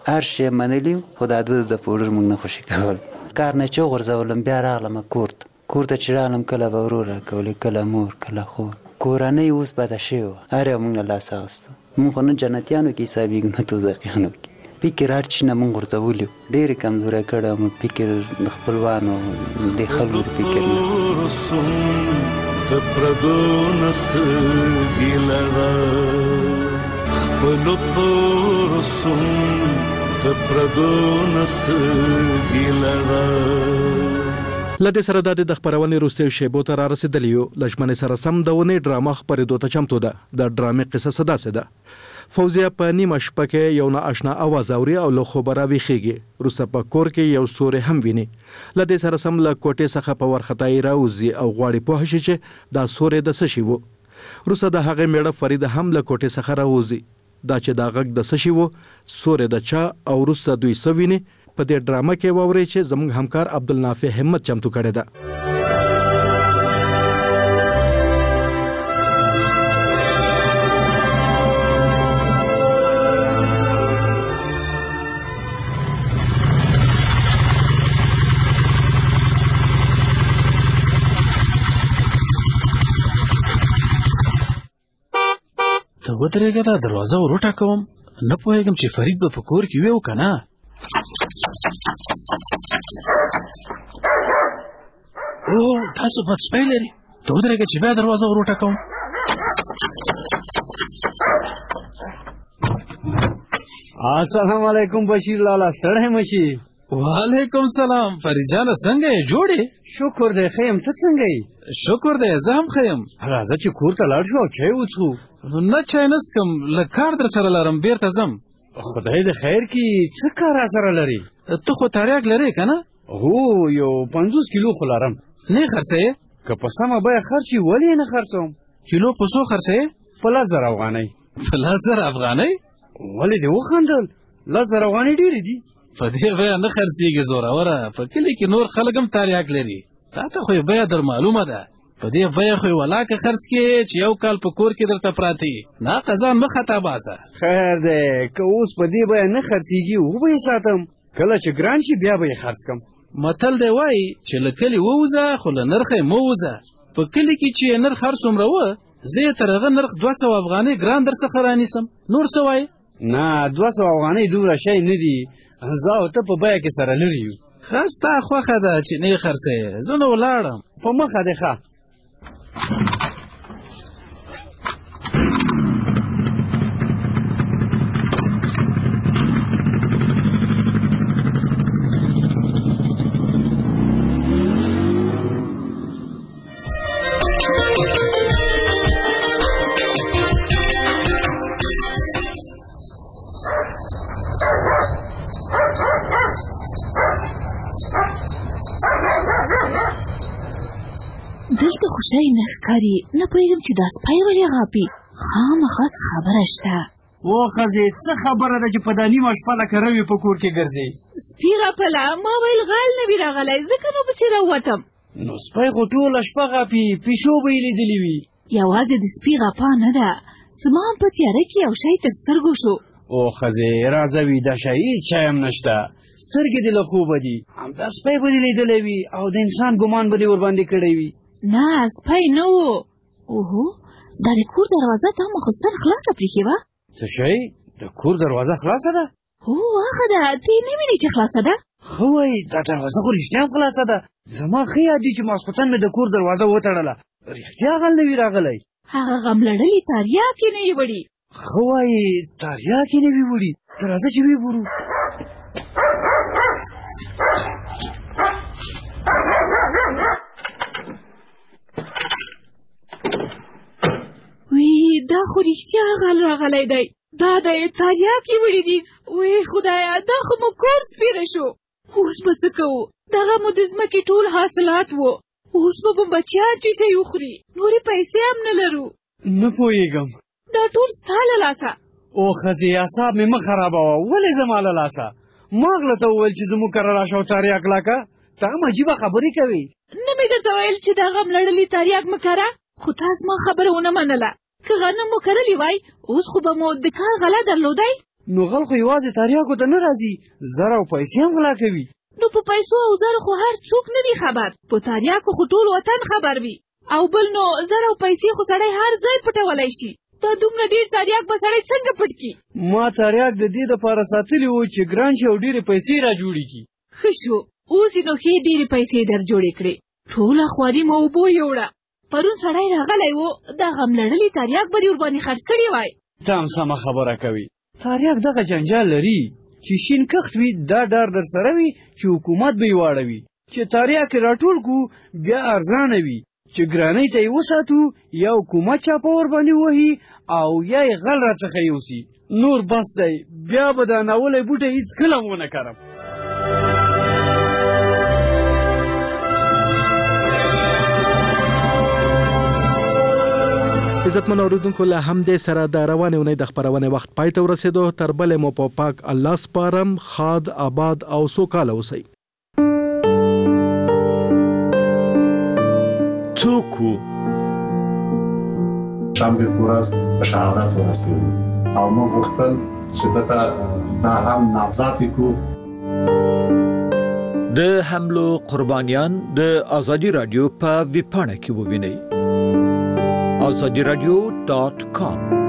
هر شی منلی خو دا دوه د پوډر موږ نه خوشي کول کار نه چې غورځولم بیا راغلم کور ته چې رالم کله به ورور راکولې کله مور کله خور کورنۍ اوس بده شوې وه هر یو موږ نه لاس اخیسته موږ خو نه جنتیانو کې حسابېږو نه دوزخیانو کې فکر هر چی نه موږ غورځولي ډېرې کمزوری کړی مو فکر د خپلوانو د خلکو د فکر نه د پردو نسګي لړا خپل پورسم د پردو نسګي لړا لدې سره د خبرونې روسي شیبو ته را رسیدلی یو لجمنې سره سم د ونې ډرامه خبرېدو ته چمتو ده د ډرامې قصه داسې ده فوزیه په نیمه شپه کې یو نااشنا اواز اوري او له خوبه راویښېږي وروسته په کور کې یو سوری هم ویني لدې سره سم له کوټې څخه په ورختای راوځي او غواړي پوه شي چې دا سوری د څه شي و وروسته د هغې میړه فریده هم له کوټې څخه راوځي دا چې دا غږ د څه شي و سوری د چا او وروسته دوی څه ویني په دې ډرامه کې واورئ چې زموږ همکار عبدالنافع همت چمتو کړی ده ته ودرېږه دا دروازه ور وټکوم نه پوهېږم چې فرید به په کور کې وي او که نه او تاسو بد سپی لري ته ودرېږه چې بیا دروازه ور وټکوم السلام علیکم بشیر لالا ستړی مشي وعلیکم سلام فرید جانه څنګه یې جوړ یې شکر دی ښه یم ته څنګه یې شکر دی زه هم ښه یم راځه چې کور ته لاړ شو او چای وڅښو نه چای نه څښم لږ کار در سره لرم بیرته ځم خدای د خیر کړي څه کار را سره لري ته خو تریاک لرې که نه هو یو 50 کیلو خو لرم نه خرڅوې که په سمه بیه خرڅ وي ولې یې نه خرڅوم کیلو په څو خرڅوې په 10,000 افغانۍ په 10,000 افغانۍ ولې دې وخندل 10,000 افغانۍ ډېرې دي په دې بیه نه خرڅېږي زوروره په کلي کې نور خلک هم تریاک لري تا ته خو یې بیه در معلومه ده په دې بیه خو یې ولاکه خرڅ کړې چې یو کال په کور کې درته پراته وي ناقصه مه خطا باسه خیر دی که اوس په دې بیه نه خرڅېږي وبه یې ساتم کله چې ګران شي بیا به یې خرڅ کړم متل دی وایي چې له کلي ووځه خو له نرخه یې مه وځه په کلي کې چې یې نرخ هر څومره وه زه یې تر هغه نرخ 200 افغانۍ ګران در څخه رانیسم نور څه وایې نه 200 افغانۍ دومره شی نه دي زه او ته په بیه کې سره لرې یو ښه ستا خوښه ده چې نه یې خرڅوې زه نو ولاړم په مخه دی ښه دلته خو شی نه ښکاري نه پوهېږم چې دا سپی ولې غاپي خامخا خبره شته او ښځې څه خبره ده چې په دا نیمه شپه لکه روي په کور کې ګرځې سپي غپله ما ویل غال نه وي راغلی ځکه نو پسې راووتم نو سپی خو ټوله شپه غاپي پیشو به یې لیدلي وي یوازې د سپي غپا نه ده زما هم په تیاره کې یو شی تر سترګو شو او ښځې راځه ویده شه هېڅ شی هم نشته سترګې دې له خوبه دي همدا سپی به دې لیدلی وي او د انسان ګمان به دې ورباندې کړی وي نه سپی نه و اوهو دا د کور دروازه تا مخستن خلاصه پرېښې وه څه شی د کور دروازه خلاصه ده هو هغه ده ته یې نه وینې چې خلاصه ده ښه وایي دا دروازه خو رښتیا هم خلاصه ده زما ښه یاد دي چې ماسخوتن مې د کور دروازه وتړله رښتیا غل نه وي راغلی هغه غم لړلې تاریاک یې نه یې وړي ښه وایي تاریاک یې نه وي وړي ته راځه چې ویې ګورو وی دا خو رښتیا غل راغلی دی دا د تاریاک یې وړي دي وی خدایه دا خو مو کور سپېره شو اوس به څه کوو دغه مو د ځمکې ټول حاصلات و اوس به بچیان چې شی وخوري نورې پیسې هم نه لرو نه پوهېږم دا ټول ستا له لاسه او ښځې اعصاب مې مه خرابوه ولې زما له لاسه ما غله ته وویل چې زموږ کره راشه او تاریاک لاکه ته هم عجیبه خبرې کوې نه مې درته ویل چې دا غم لړلې تاریاک مه کره خو تا زما خبره ونه منله که غنم مو کرلی وای اوس خو به مو د کار غله درلودی نو خلکو یوازې تریاکو ته نه راځي، زر او پیسې هم غلا کوي. نو په پیسو او زر خو هر څوک نه دی خبر، په تریاکو خو ټول وطن خبر وي. او بل نو زر او پیسې خو سړی هر ځای پټولی شي. دا دومره ډېر تریاک به سړی څنګه پټ کړي؟ ما تریاک د دې دپاره ساتلي وو چې ګران شي او ډېرې پیسې را جوړې کړي. ښه شو، اوس یې نو ښې ډېرې پیسې در جوړې کړې. ټوله خواري مو اوبو یوړه. پرون سړی راغلی و، دا غم لړلي تریاک به دې ورباندې خرڅ کړي وای. ته هم سمه خبره کوي. تریاک دغه جنجال لري چې شین کښت وي، دا ډار در سره وي چې حکومت به یې واړوي چې تریاک یې راټول کړو بیا ارزانه وي، چې ګرانۍ ته یې وساتو یا حکومت چاپه ورباندې وهي او یا یې غل راڅخه یوسي. نور بس دی، بیا به دا ناولی بوټی هېڅکله ونه کرم. عزتمن اوریدونکو، له همدې سره د روانې اونۍ د خپرونې وخت پای ته ورسېدو. تر بلې مو په پاک الله سپارم. ښاد، آباد او سوکاله اوسئ. څوک وو؟ شنبې په ورځ په شهادت ورسېدو او موږ غوښتل چې دته دا هم نامزد کړو. د حملو قربانیان د ازادي رادیو په ویبپاڼه کې ووینئ. azadiradio.com